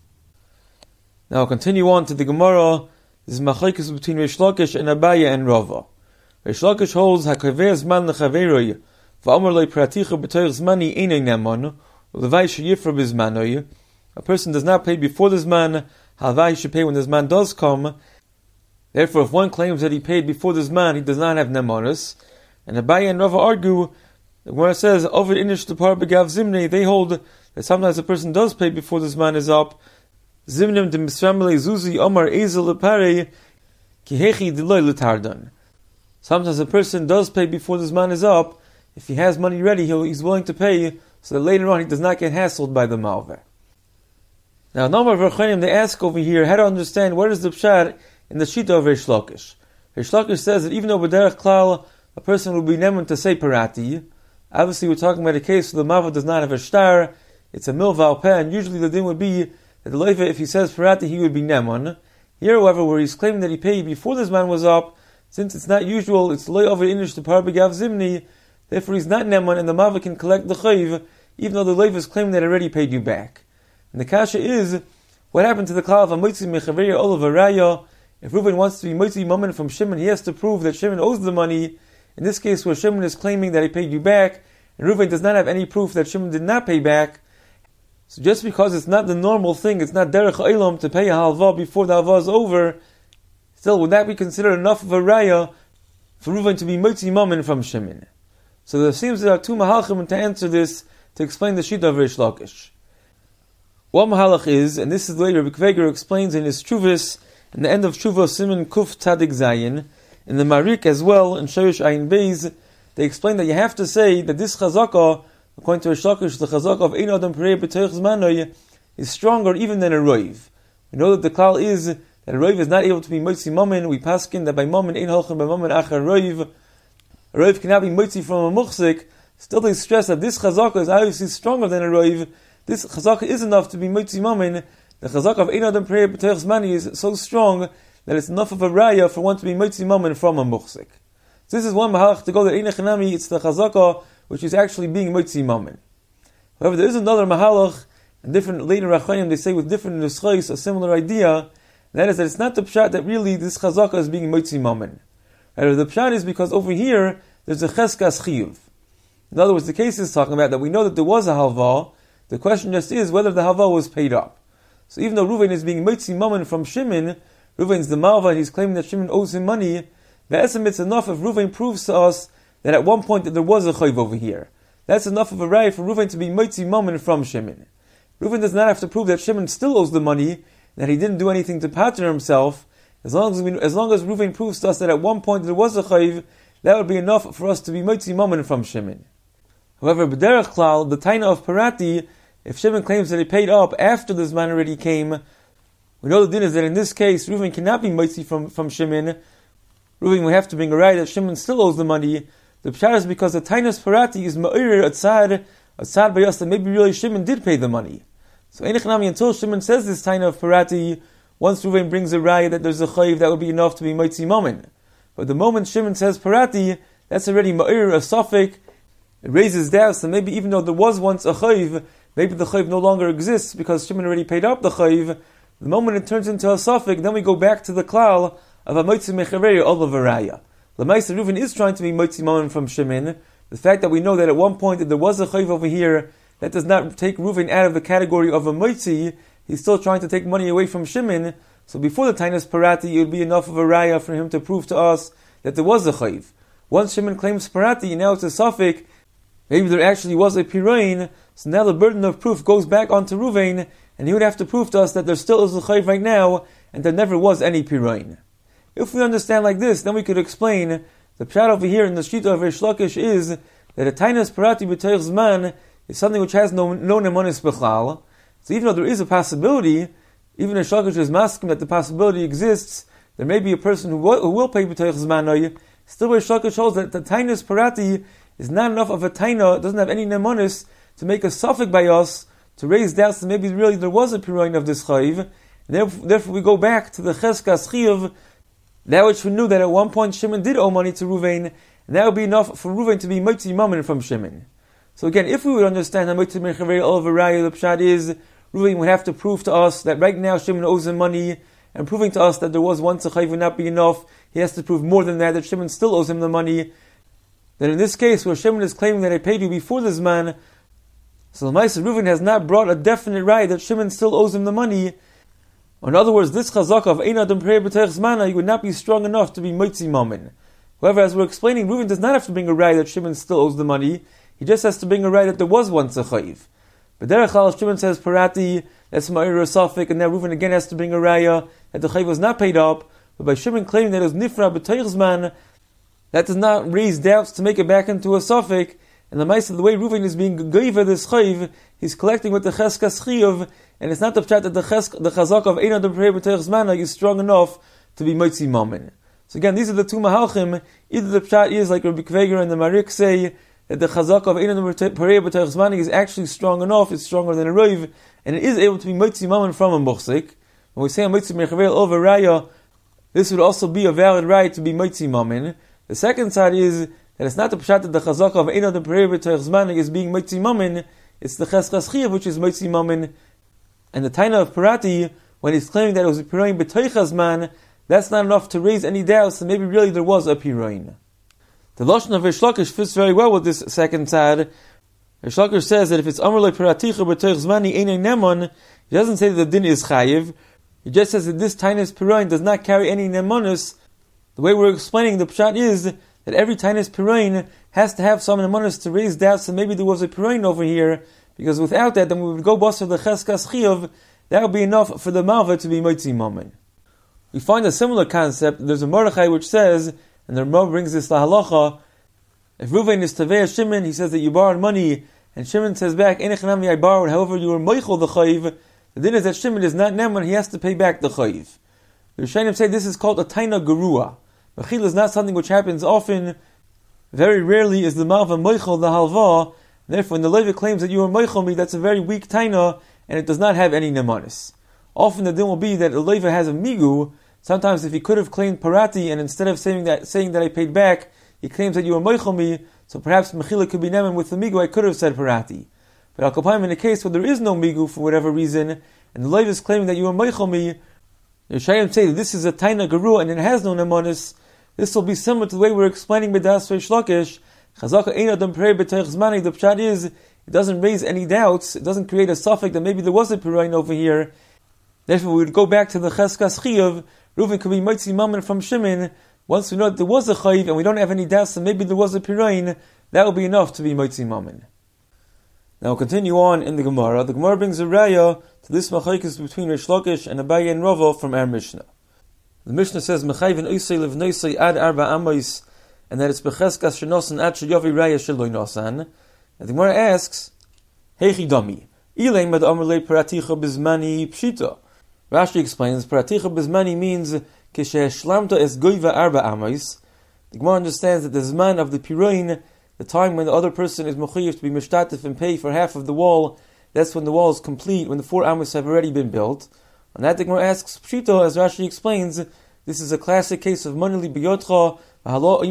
Speaker 2: Now I'll continue on to the Gemara. This is machlokes between Reish Lakish and Abaye and Rava. Reish Lakish holds hakaveh zman lechaveroi va'amar lo praticha b'toich zmani einay neman u'levai sheyifra b'zmanoi. A person does not pay before the zman. Halvai he should pay when the zman does come. Therefore, if one claims that he paid before the zman, he does not have nemanus. And Abaye and Rava argue. The Gemara says over inish the par begav zimnei. They hold that sometimes a person does pay before the zman is up. Zimnim de misramele zuzi omar ezel lepare kihechi deloy letardan. Sometimes a person does pay before the zman is up. If he has money ready, he's willing to pay, so that later on he does not get hassled by the malveh. Now, number of Rachanim, they ask over here how to understand what is the pshat in the shita of Reish Lakish. Reish Lakish says that even though b'derech klal a person will be neman to say parati, obviously we're talking about a case where the malveh does not have a shtar, it's a milva al peh, and usually the din would be that the leiva, if he says parati, he would be neman. Here, however, where he's claiming that he paid before this man was up, since it's not usual, it's loy over inish to par begav zimni, therefore he's not neman, and the malveh can collect the chayiv, even though the leiva is claiming that he already paid you back. And the kasha is, what happened to the klal of a moitzi mechaveria olav araya? If Reuven wants to be moitzi moment from Shimon, he has to prove that Shimon owes the money. In this case, where Shimon is claiming that he paid you back, and Reuven does not have any proof that Shimon did not pay back, so just because it's not the normal thing, it's not derech olam to pay a halva before the halva is over, still, would that be considered enough of a raya for Reuven to be moitzi moment from Shimon? So there seems there are two mahalchim to answer this, to explain the shita of Reish Lakish. One mahalach is, and this is later Rabbi Kveger explains in his Chuvas, in the end of Chuvah Siman Kuf Tzadik Zayin, in the Marik as well, in Shorish Ayin Beis, they explain that you have to say that this chazakah, according to Reish Lakish, the chazakah of Ein Adam Perei B'Toich Zmanoi, is stronger even than a roiv. We know that the klal is that a roiv is not able to be moitzi mammon. We paskin that by mammon ein holchem by mammon achar roiv. A roiv cannot be moitzi from a muchzik. Still, they stress that this chazakah is obviously stronger than a roiv. This chazakah is enough to be moitzi mammon. The chazakah of Ein Adam Perei B'Toich Zmani is so strong that it's enough of a raya for one to be moitzi mammon from a muchzik. So this is one mahalach to go that Einachanami, it's the chazakah which is actually being moitzi mammon. However, there is another mahalach, and different later Rachayim, they say with different nuschais, a similar idea, and that is that it's not the pshat that really this chazakah is being moitzi mammon. Rather, the pshat is because over here, there's a cheskas chiyuv. In other words, the case is talking about that we know that there was a halva, the question just is whether the halva was paid up. So even though Reuven is being moitzi mammon from Shimon, Reuven's the malva, and he's claiming that Shimon owes him money, the estimate it's enough if Reuven proves to us that at one point that there was a chayv over here. That's enough of a right for Reuven to be moitzi mammon from Shimon. Reuven does not have to prove that Shimon still owes the money, that he didn't do anything to pater himself. As long as Reuven proves to us that at one point there was a chayv, that would be enough for us to be moitzi mammon from Shimon. However, b'derech klal, the taina of parati, if Shimon claims that he paid up after this man already came, we know the din is that in this case Reuven cannot be moitzi from Shimon. Reuven will have to bring a right that Shimon still owes the money. The pshat is because the tainas parati is ma'ir atzad bayas that maybe really Shimon did pay the money. So Einachanami, until Shimon says this taina of parati, once Reuven brings a raya that there's a chayiv, that would be enough to be moitzi mammon. But the moment Shimon says parati, that's already ma'ir, a suffik. It raises doubts, and maybe even though there was once a chayiv, maybe the chayiv no longer exists because Shimon already paid up the chayiv. The moment it turns into a suffik, then we go back to the klal of a moitzi mechaveria olav araya. L'maisa Reuven is trying to be moitzi mammon from Shimon. The fact that we know that at one point that there was a chayiv over here, that does not take Reuven out of the category of a moitzi. He's still trying to take money away from Shimon. So before the tainas parati, it would be enough of a raya for him to prove to us that there was a chayiv. Once Shimon claims parati, now it's a suffik. Maybe there actually was a piroin. So now the burden of proof goes back onto Reuven, and he would have to prove to us that there still is a chayiv right now, and there never was any piroin. If we understand like this, then we could explain the pshat over here in the shita of Reish Lakish is that a tainas parati b'toich zman is something which has no nemanis b'chlal, So even though there is a possibility, even if Shlokish is masking that the possibility exists, there may be a person who will pay b'toich zmanoi. Still, where Shlokish holds that the tainus parati is not enough of a taina, it doesn't have any nemonis to make a suffix by us, to raise doubts that maybe really there was a piroin of this chayiv. Therefore, we go back to the cheskas chiyuv, that which we knew that at one point Shimon did owe money to Ruvain, and that would be enough for Ruvain to be motzi mammon from Shimon. So again, if we would understand how motzi mechaveri all raya, the pshat is Ruvain would have to prove to us that right now Shimon owes him money, and proving to us that there was once a chayiv would not be enough. He has to prove more than that Shimon still owes him the money. Then in this case, where Shimon is claiming that I paid you before this man, so the Ma'aseh Ruvain has not brought a definite right that Shimon still owes him the money. In other words, this chazaka of Ein Adam Perei B'Toich Zmana, he would not be strong enough to be motzi mammon. However, as we're explaining, Ruvain does not have to bring a right that Shimon still owes the money. He just has to bring a right that there was once a chayiv. But Derech Chal, Shimon says parati, that's ma'ir safik, and now Ruvain again has to bring a raya that the chayiv was not paid up. But by Shimon claiming that it was nifra b'toich zman, that does not raise doubts to make it back into a safik. And the Ma'aseh, the way Ruvain is being geiva this chayiv, he's collecting with the cheskas chiyuv, and it's not the pshat that the chazak of Ein Adam Perei B'Toich Zmana is strong enough to be motzi mammon. So again, these are the two mahalchim. Either the pshat is like Rabbi Kveger and the Marik say that the chazak of Ein Adam Perei B'Toich Zmana is actually strong enough, it's stronger than a roiv, and it is able to be motzi mammon from a muchzik. When we say a motzi mechavel over raya, this would also be a valid right to be motzi mammon. The second side is that it's not the pshat that the chazak of Ein Adam Perei B'Toich Zmana is being motzi mammon, it's the cheskas chiyuv which is motzi mammon. And the taina of parati, when he's claiming that it was a piroin b'toich hazman, that's not enough to raise any doubts that maybe really there was a piroin. The lashon of Reish Lakish fits very well with this second side. Reish Lakish says that if it's amar le paraticha b'toich zmani einay nemon, he doesn't say that the din is chayiv. He just says that this tainus piroin does not carry any nemonus. The way we're explaining the pshat is that every tainus piroin has to have some nemonus to raise doubts that maybe there was a piroin over here. Because without that, then we would go bust of the cheskas chiyuv. That would be enough for the malva to be motzi mammon. We find a similar concept. There's a Mordechai which says, and the Rambam brings this la halacha, if Ruvain is tavei Shimon, he says that you borrowed money, and Shimon says back, enechanami I borrowed, however you were moichel the chayiv. The din is that Shimon is not neman, he has to pay back the chayiv. The Rishonim say this is called a taina gerua. Mechil is not something which happens often. Very rarely is the malva moichel the halva. Therefore, when the Levi claims that you are moichel me, that's a very weak taina, and it does not have any nemanis. Often the din will be that the Levi has a migu. Sometimes if he could have claimed parati, and instead of saying that I paid back, he claims that you are moichel me, so perhaps mechila could be neman with the migu, I could have said parati. But al kapayim, in a case where there is no migu for whatever reason, and the Levi is claiming that you are moichel me, the Rishayim say that this is a taina gerua and it has no nemanis. This will be similar to the way we're explaining B'das Reish Lakish. Chazaka Ein Adam Perei B'Toich Zmani, the pshat is, it doesn't raise any doubts, it doesn't create a suffix that maybe there was a piroin over here. Therefore, we would go back to the cheskas chiyuv. Ruvain could be motzi mammon from Shimon. Once we know that there was a chayiv and we don't have any doubts that maybe there was a piroin, that will be enough to be motzi mammon. Now we'll continue on in the Gemara. The Gemara brings a raya to this machlokes between Reish Lakish and Abaye and Rava from our Mishnah. The Mishnah says, Mechayvin oisei levnoisei ad arba amos, and that it's becheskas shenosan ad sheyovi raya sheloi nosan. And the Gemara asks, Heichi dami, ilay mad amrlei paraticha bizmani pshita. Rashi explains, paraticha bizmani means kisheheshlamta es goiva arba amos. The Gemara understands that the zman of the piroin, the time when the other person is mechuyev to be mishtatif and pay for half of the wall, that's when the wall is complete, when the 4 amos have already been built. On that the Gemara asks, pshita, as Rashi explains, this is a classic case of manili biyotcha, the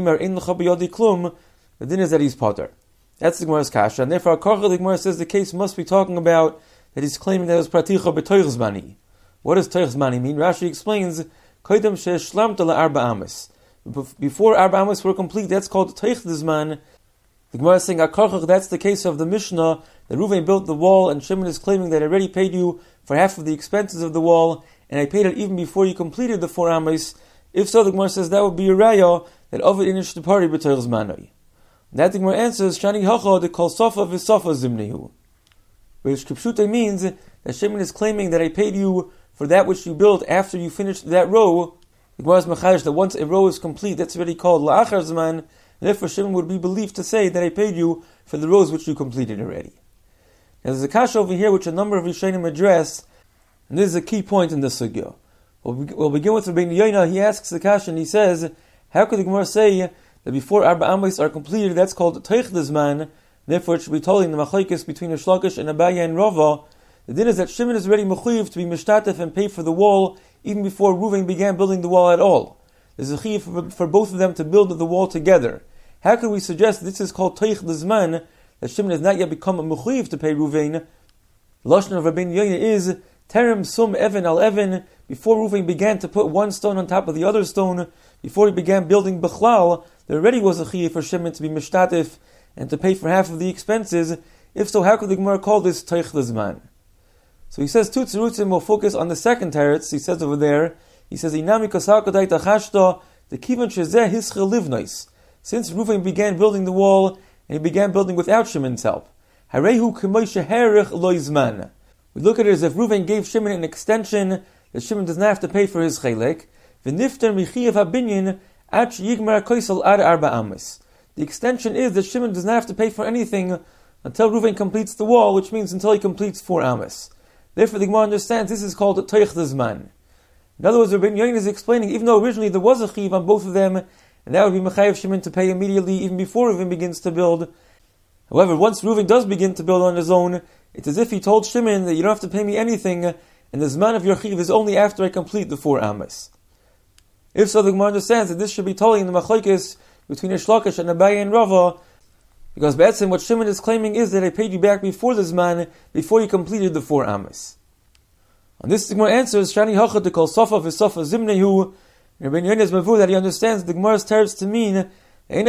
Speaker 2: din is that he's potter. That's the Gemara's kasha, and therefore the Gemara says the case must be talking about that he's claiming that it was praticha b'toich zmani. What does toich zmani mean? Rashi explains, koydem she'shlamta la'arba amos. Before arba amos were complete, that's called toich zman. The Gemara is saying, that's the case of the Mishnah, that Ruvain built the wall, and Shimon is claiming that I already paid you for half of the expenses of the wall, and I paid it even before you completed the 4 amos. If so, the Gemara says that would be a raya that ovid inish the party b'toich zmanoi. That the Gemara answers, Shani hacha de kol sofa v'sofa zimnehu. Which kipshute means that Shimon is claiming that I paid you for that which you built after you finished that row. The Gemara is mechayish that once a row is complete, that's already called la'achar zman, and therefore Shimon would be believed to say that I paid you for the rows which you completed already. Now, there's a kasha over here which a number of Rishonim address, and this is a key point in this sugya. We'll begin with Rabbeinu Yoina. He asks the kasha and he says, how could the Gemara say that before Arba Amos are completed, that's called Teich Dezman, therefore it should be told in the Machlokes between Rish Lakish and Abaye and Rava. The din is that Shimon is already mechuyev to be mishtatef and pay for the wall even before Reuven began building the wall at all. There's a chiyuv for both of them to build the wall together. How can we suggest this is called Teich Dezman, that Shimon has not yet become a mechuyev to pay Reuven? The lashon of Rabbeinu Yoina is terem sum even al even, before Reuven began to put one stone on top of the other stone, before he began building Bechlal, there already was a chiyuv for Shimon to be mishtatef and to pay for half of the expenses. If so, how could the Gemara call this Teich Dezman? So he says two tzirutzim will focus on the second teretz. He says over there, he says, Inami kasar kodai tachashta, the kivan shezeh hischel livnois. Since Reuven began building the wall, and he began building without Shimon's help. Harehu k'moshe herich lo yizman. We look at it as if Reuven gave Shimon an extension that Shimon does not have to pay for his chelek. V'nifter michiyav habinyin ach yigmar koisel ad arba amos. The extension is that Shimon does not have to pay for anything until Reuven completes the wall, which means until he completes 4 amos. Therefore, the Gemara understands this is called Teich Dezman. In other words, Rabbeinu Yoina is explaining, even though originally there was a chiv on both of them, and that would be Mechayev Shimon to pay immediately, even before Reuven begins to build. However, once Reuven does begin to build on his own, it's as if he told Shimon that you don't have to pay me anything, and the Zman of your chiv is only after I complete the 4 amos. If so, the Gemara understands that this should be totally in the Machlokes between Rish Lakish and Abaye and Rava, because B'etzim, what Shimon is claiming is that I paid you back before the Zman, before you completed the 4 amos. On this, the Gemara answers, Shani Hachad to call Sofa v'Sofa Zimnehu. Rabbeinu Yoina is mavur that he understands the Gemara's teretz to mean that when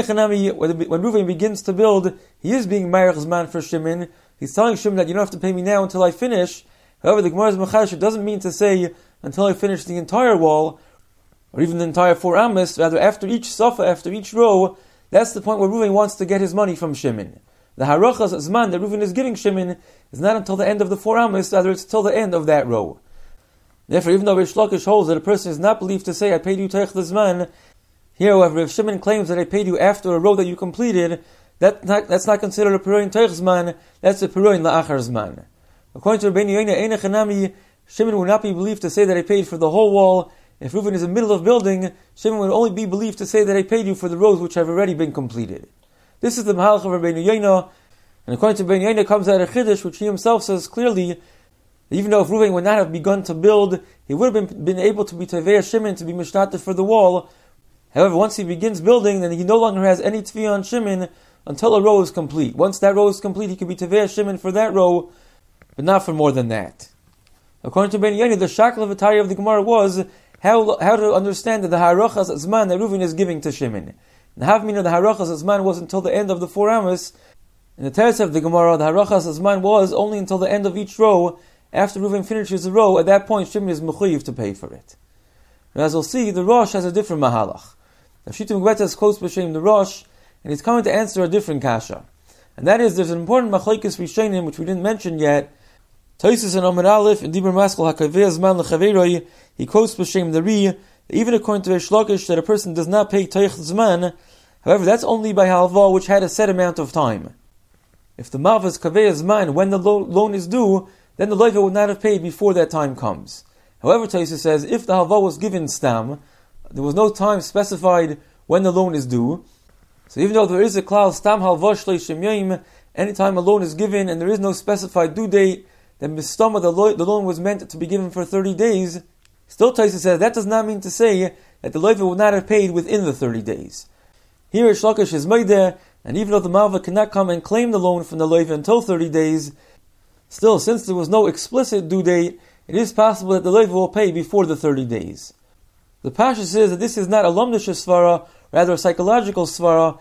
Speaker 2: Reuven begins to build, he is being Ma'arech Zman for Shimon. He's telling Shimon that you don't have to pay me now until I finish. However, the Gemara's Mechash doesn't mean to say until I finish the entire wall, or even the entire 4 amos. Rather, after each Sofa, after each row, that's the point where Reuven wants to get his money from Shimon. The Harachas Zman that Reuven is giving Shimon is not until the end of the 4 amos, rather it's till the end of that row. Therefore, even though Rish Lakish holds that a person is not believed to say, I paid you Teich Dezman, here, however, if Shimon claims that I paid you after a row that you completed, that's not considered a Peruin Teich Zman, that's a Peruin La'achar Zman. According to Rabbeinu Yoina, Ein Echanami, Shimon would not be believed to say that I paid for the whole wall. If Reuven is in the middle of building, Shimon would only be believed to say that I paid you for the rows which have already been completed. This is the Mahalach of Rabbeinu Yoina, and according to Rabbeinu Yoina comes out a Chiddush, which he himself says clearly, that even though if Reuven would not have begun to build, he would have been able to be Tevei Shimon, to be Mishtatef for the wall. However, once he begins building, then he no longer has any Tvi on Shimon until a row is complete. Once that row is complete, he can be Tevei Shimon for that row, but not for more than that. According to Rabbeinu Yoina, the shackle of Atari of the Gemara was how to understand that the Harachas Zman that Reuven is giving to Shimon. The Havmin of the Harachas Zman was until the end of the 4 amos. In the teretz of the Gemara, the Harachas Zman was only until the end of each row. After Reuven finishes the row, at that point Shimon is mechuyev to pay for it. And as we'll see, the Rosh has a different mahalach. The Shitim Gvetas quotes b'shem the Rosh, and he's coming to answer a different kasha. And that is, there's an important machlokes rishonim which we didn't mention yet. Tosfos and Amud Aleph in Dibur Maskal Hakaveh Zman Lechaveroi, he quotes b'shem the Ri, even according to Rish Lakish, that a person does not pay Teich Zman. However, that's only by halva which had a set amount of time. If the Mavas Kaveh Zman, when the loan is due, then the loiva would not have paid before that time comes. However, Tosfos says, if the halva was given stam, there was no time specified when the loan is due. So even though there is a klal stam halva shleishim yom, anytime a loan is given and there is no specified due date, then mistama the loan was meant to be given for 30 days. Still, Tosfos says that does not mean to say that the loiva would not have paid within the 30 days. Here, Rish Lakish is meideh, and even though the malva cannot come and claim the loan from the loiva until 30 days, still, since there was no explicit due date, it is possible that the loiva will pay before the 30 days. The Pasha says that this is not a lumdish svara, rather a psychological svara.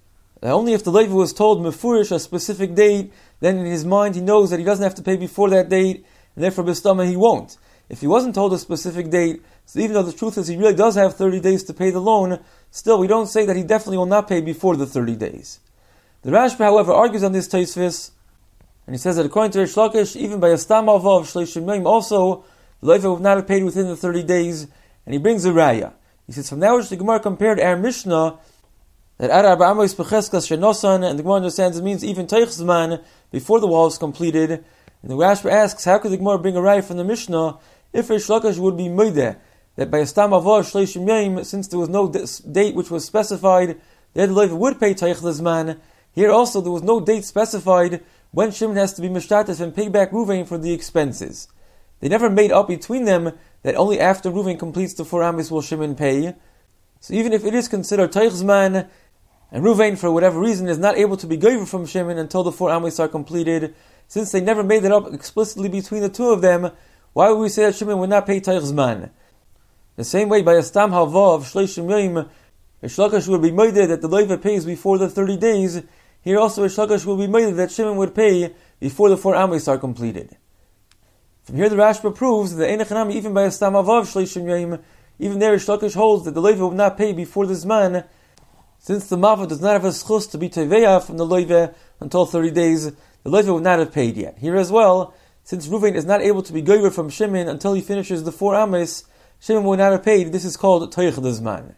Speaker 2: Only if the loiva was told mefurish a specific date, then in his mind he knows that he doesn't have to pay before that date, and therefore b'stama he won't. If he wasn't told a specific date, so even though the truth is he really does have 30 days to pay the loan, still we don't say that he definitely will not pay before the 30 days. The Rashba, however, argues on this Tosfos, and he says that according to Rish Lakish, even by a stam halva of shleishim yom also, the loiva would not have paid within the 30 days, and he brings a raya. He says, from now which the Gemara compared our Mishnah, that Ad Arba Amos Becheskas Shenosan, and the Gemara understands it means even Teich's Zman, before the wall is completed. And the Rashba asks, how could the Gemara bring a raya from the Mishnah if Reish Lakish would be Moideh, that by a Stam Avor Shleishim Yom, since there was no date which was specified, the Leiva would pay Teich Zman. Here also there was no date specified when Shimon has to be Mishtatif and pay back Ruvain for the expenses. They never made up between them that only after Ruvain completes the 4 Amos will Shimon pay. So even if it is considered Teich Zman, and Ruvain for whatever reason is not able to be gover from Shimon until the 4 Amos are completed, since they never made it up explicitly between the two of them, why would we say that Shimon would not pay Teich Zman? The same way by a Stam Halva of Shleishim Yom, Reish Lakish would be moided that the Leiva pays before the 30 days. Here also Reish Lakish will be moided that Shimon would pay before the 4 Amos are completed. From here the Rashba proves that the Einachanami, even by a Stam Halva of Shleishim Yom, even there Reish Lakish holds that the Leiva would not pay before the Zman, since the Mava does not have a schus to be Teveya from the Leiva until 30 days, the Leiva would not have paid yet. Here as well, since Ruvain is not able to be gover from Shimon until he finishes the 4 Amos, Shimon would not have paid. This is called Teich Zman.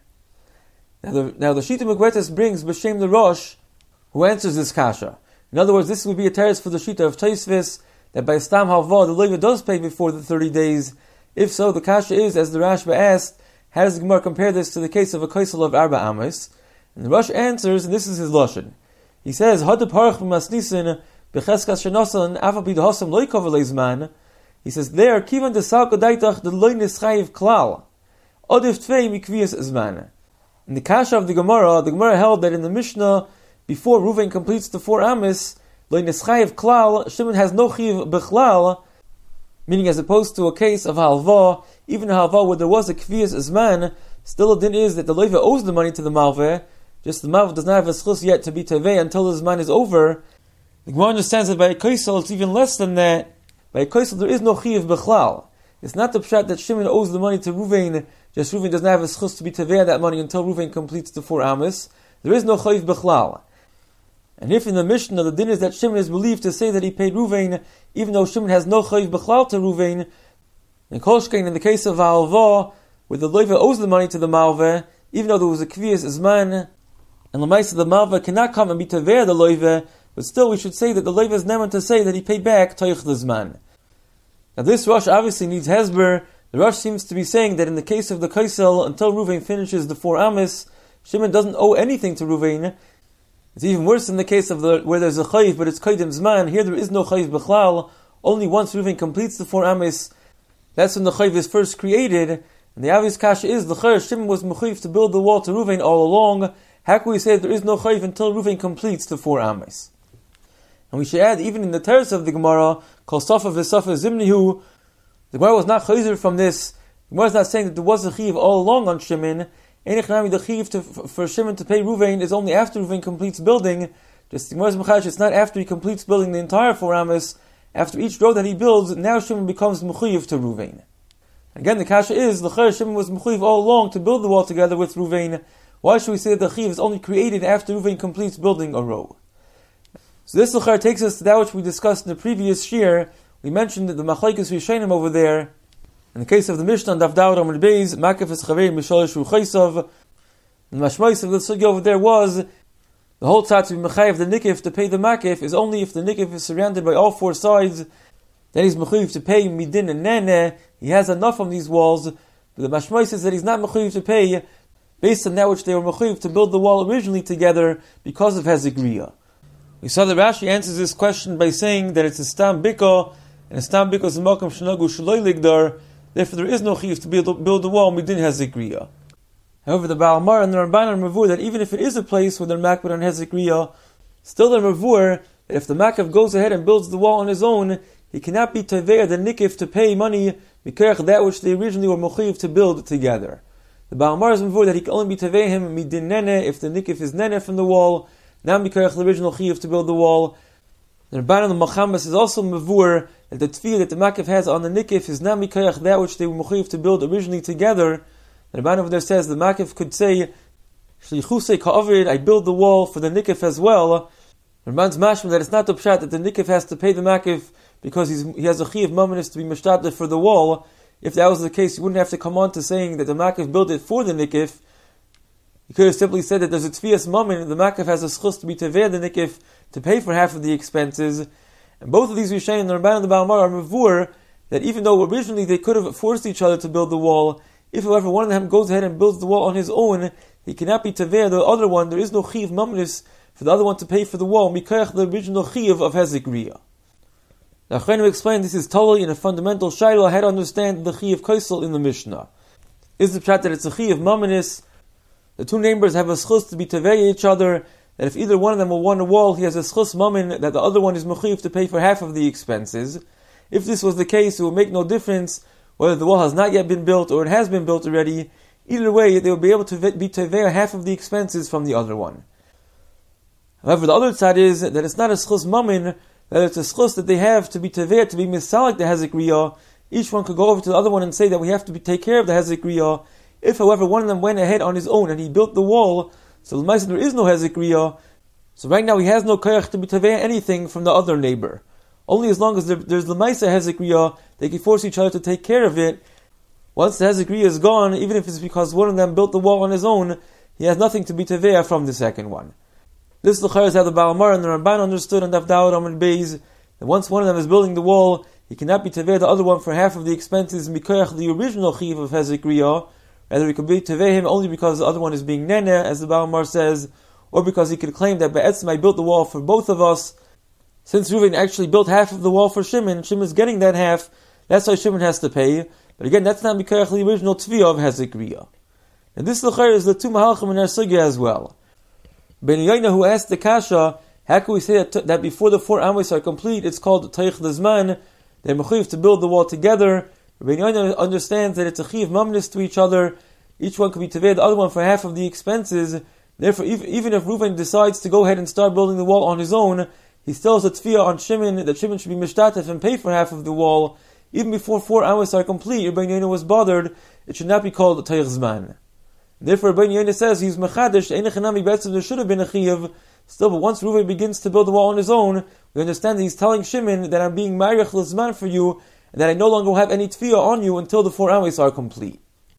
Speaker 2: Now the Shita Megwetes brings B'Shem the Rosh, who answers this kasha. In other words, this would be a teres for the Shita of Taisvis, that by Stam Halva the Leiva does pay before the 30 days. If so, the kasha is, as the Rashba asked, how does the Gemara compare this to the case of a kaisel of Arba Amos? And the Rosh answers, and this is his lashon. He says, "Hada parach b'masnisin b'cheskas shenosan afal b'dahasam loikav leizman." He says, "There kivan desal kodaitach the loy nischayiv klal odif tvei mikvias zman." In the kasha of the Gemara held that in the Mishnah, before Ruvain completes the 4 Amos, loy nischayiv klal, Shimon has no chiv b'chlal, meaning as opposed to a case of halva, even a halva where there was a kvias zman, still the din is that the Leiva owes the money to the malveh. Just the Mav does not have a schus yet to be Tevei until his man is over. The Gemara understands that by a Kaisel it's even less than that. By a Kaisel there is no Chiv B'chlal. It's not the pshat that Shimon owes the money to Ruvain, just Ruvain does not have a schus to be Tevei that money until Ruvain completes the 4 Amos. There is no Chiv B'chlal. And if in the Mishnah the din is that Shimon is believed to say that he paid Ruvain, even though Shimon has no Chiv B'chlal to Ruvain, in Kolshkein, in the case of Alva, where the Leiva owes the money to the Malveh, even though there was a Kviyas Zman, and Lamaisa the Malva cannot come and be Tever the Leiva, but still we should say that the Leiva is never to say that he paid back Toich the Zman. Now this Rosh obviously needs Hezber. The Rosh seems to be saying that in the case of the Kaisel, until Ruvain finishes the 4 Amos, Shimon doesn't owe anything to Ruvain. It's even worse in the case of where there's a Chayiv, but it's Kaidim Zman. Here there is no Chayiv B'chlal. Only once Ruvain completes the 4 Amos, that's when the Chayiv is first created. And the obvious kasha is, the Chayiv Shimon was Mechuyev to build the wall to Ruvain all along. How can we say that there is no Chayiv until Ruvain completes the 4 Amos? And we should add, even in the teres of the Gemara, called Safa v'Safa Zimnihu, the Gemara was not Chayiv from this. The Gemara is not saying that there was a Chayiv all along on Shimon. Einich the Chayiv for Shimon to pay Ruvain is only after Ruvain completes building. Just the Gemara's Mechash, it's not after he completes building the entire 4 Amos. After each row that he builds, now Shimon becomes Mechuyev to Ruvain. Again, the kasha is, the Chayiv Shimon was Mechuyev all along to build the wall together with Ruvain. Why should we say that the Chayiv is only created after Ruvain completes building a row? So this L'char takes us to that which we discussed in the previous shir. We mentioned that the Machlekes Rishonim over there, in the case of the Mishnah and Daf Daud Amud Beis, Makef es Chaverim Mishalish Ruchaisav, the Mashmais of the Sugya over there was, the whole tzad to be Mechayev the Nikif to pay the Makef is only if the Nikif is surrounded by all 4 sides. Then he's mechuyev to pay midin and nene. He has enough on these walls. But the Mashmai says that he's not mechuyev to pay based on that which they were mechuyev to build the wall originally together because of Hezekriya. We saw that Rashi answers this question by saying that it's a stam biko, and a stam biko is a malkam shenagu shaloi ligdar. Therefore, there is no chiyuv to build the wall midin Hezekriya. However, the Baal Mar and the Ramban are mavur that even if it is a place where they're makbid on Hezekriya, still they're mavur that if the Makav goes ahead and builds the wall on his own, he cannot be Teveir the Nikif to pay money because that which they originally were Mechuyev to build together. The Baal Mar is mavur that he can only be Teveir him midin nene if the Nikif is nene from the wall, not because the original Chiyev to build the wall. The Rabban and the Machamas is also mavur that the Tefillah that the Makav has on the Nikif is not because that which they were Mechuyev to build originally together. The Rabban over there says the Makav could say, Shlichusei ka'avid, I build the wall for the Nikif as well. The Rabban's mashma that it's not the pshat that the Nikif has to pay the Makav because he has a Chiyev Mamonis to be mishtateh for the wall. If that was the case, you wouldn't have to come on to saying that the Makav built it for the Nikif. He could have simply said that there's a tfias mammon, the makif has a schus to be tever the nikif to pay for half of the expenses. And both of these Rishayin, the Ramban and the Baal Mar, are mavur that even though originally they could have forced each other to build the wall, if however one of them goes ahead and builds the wall on his own, he cannot be tever the other one. There is no chiv mamnis for the other one to pay for the wall, mikayach the original chiv of Hezek Riyah. Now, Chayim explained this is totally in a fundamental shayla how to understand the chiv kaisel in the Mishnah. Is the pshat that it's a chiv mamnis? The two neighbors have a schus to be tever each other. That if either one of them will want a wall, he has a schus mammon that the other one is mechiv to pay for half of the expenses. If this was the case, it would make no difference whether the wall has not yet been built or it has been built already. Either way, they will be able to be tever half of the expenses from the other one. However, the other side is that it's not a schus mammon, that it's a schus that they have to be tever, to be misalik the Hezek Riyah. Each one could go over to the other one and say that we have to take care of the Hezek Riyah. If, however, one of them went ahead on his own and he built the wall, so l'maisa there is no Hezek Riyah, so right now he has no koyach to be tever anything from the other neighbor. Only as long as there's l'maisa Hezek Riyah, they can force each other to take care of it. Once the Hezek Riyah is gone, even if it's because one of them built the wall on his own, he has nothing to be tever from the second one. This l'chayr is how the Baal Mar and the Ramban understood on Daf Dawud Amud Beis, that once one of them is building the wall, he cannot be tever the other one for half of the expenses mikoyach the original chiv of Hezek Riyah. Rather, he could be tever him only because the other one is being nene, as the Baal Mar says, or because he could claim that Be'etzim I built the wall for both of us. Since Reuven actually built half of the wall for Shimon, Shimon's getting that half, that's why Shimon has to pay. But again, that's not mikoyach the original tviyah of Hezek Riyah. And this l'chayr is the two mahalchim in our sugya as well. Ben Yaina, who asked the kasha, how can we say that before the 4 amos are complete, it's called Teich Lezman, they're mechuyev to build the wall together. Ben Yaina understands that it's a chiv mamnis to each other. Each one could be tever the other one for half of the expenses. Therefore, even if Reuven decides to go ahead and start building the wall on his own, he still has a tefiyah on Shimon that Shimon should be mishtatef and pay for half of the wall. Even before 4 amos are complete, Ben Yaina was bothered. It should not be called Teich Zman. Therefore, Ben Yaina says he's mechadish. There should have been a chiv. Still, but once Reuven begins to build the wall on his own, we understand that he's telling Shimon that I'm being marich l'zman for you, and that I no longer will have any tefiyah on you until the 4 amos are complete.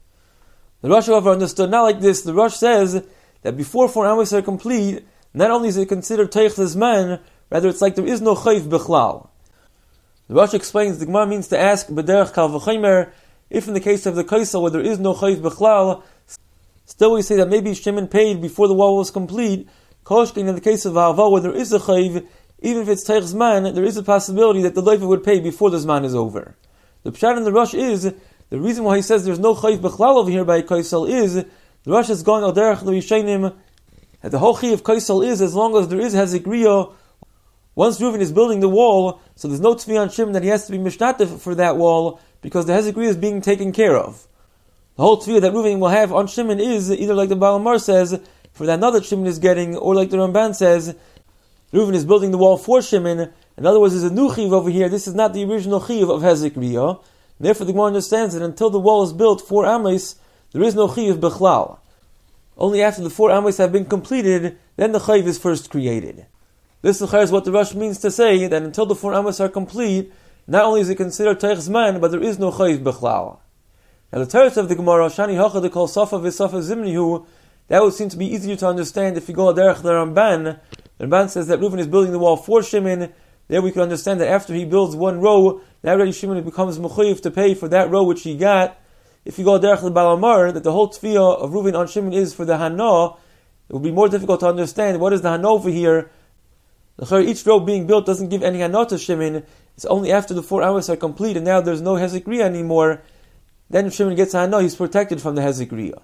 Speaker 2: The Rosh, however, understood not like this. The Rosh says that before 4 amos are complete, not only is it considered teich l'zman, rather it's like there is no chayv bichlal. The Rosh explains the Gemara means to ask b'derech kal v'chaymer, if in the case of the kaisel where there is no chayv bichlal, still we say that maybe Shimon paid before the wall was complete. Koshkin, in the case of Ha'ava, where there is a chayv, even if it's teich zman, there is a possibility that the leifa would pay before the zman is over. The pshat in the Rosh is, the reason why he says there's no chayv b'chlal over here by kaisel is, the Rosh is going al derech l'rishenim, that the whole chayv of kaisel is, as long as there is Hezek Riyah, once Reuven is building the wall, so there's no tefiyah on Shimon that he has to be mishtatef for that wall, because the Hezek Riyah is being taken care of. The whole tefiyah that Reuven will have on Shimon is, either like the Baal Mar says, for that another Shimon is getting, or like the Ramban says, Reuven is building the wall for Shimon. In other words, there's a new chiv over here. This is not the original chiv of Hezek Riyah. Therefore, the Gemara understands that until the wall is built 4 amos, there is no chiv bechlal. Only after the 4 amos have been completed, then the chiv is first created. This is what the Rosh means to say, that until the 4 amos are complete, not only is it considered teich zman, but there is no chiv bechlal. Now the teretz of the Gemara, Shani Hacha de Kol Safa v'Safa Zimnihu, that would seem to be easier to understand if you go derech the Ramban. The Ramban says that Reuven is building the wall for Shimon. There we can understand that after he builds one row, that already Shimon becomes mechuyev to pay for that row which he got. If you go derech the Baal Mar, that the whole tefiyah of Reuven on Shimon is for the Hana, it would be more difficult to understand what is the Hana over here. Each row being built doesn't give any Hana to Shimon. It's only after the 4 amos are complete and now there's no Hezek Riyah anymore. Then if Shimon gets a Hana, he's protected from the Hezek Riyah.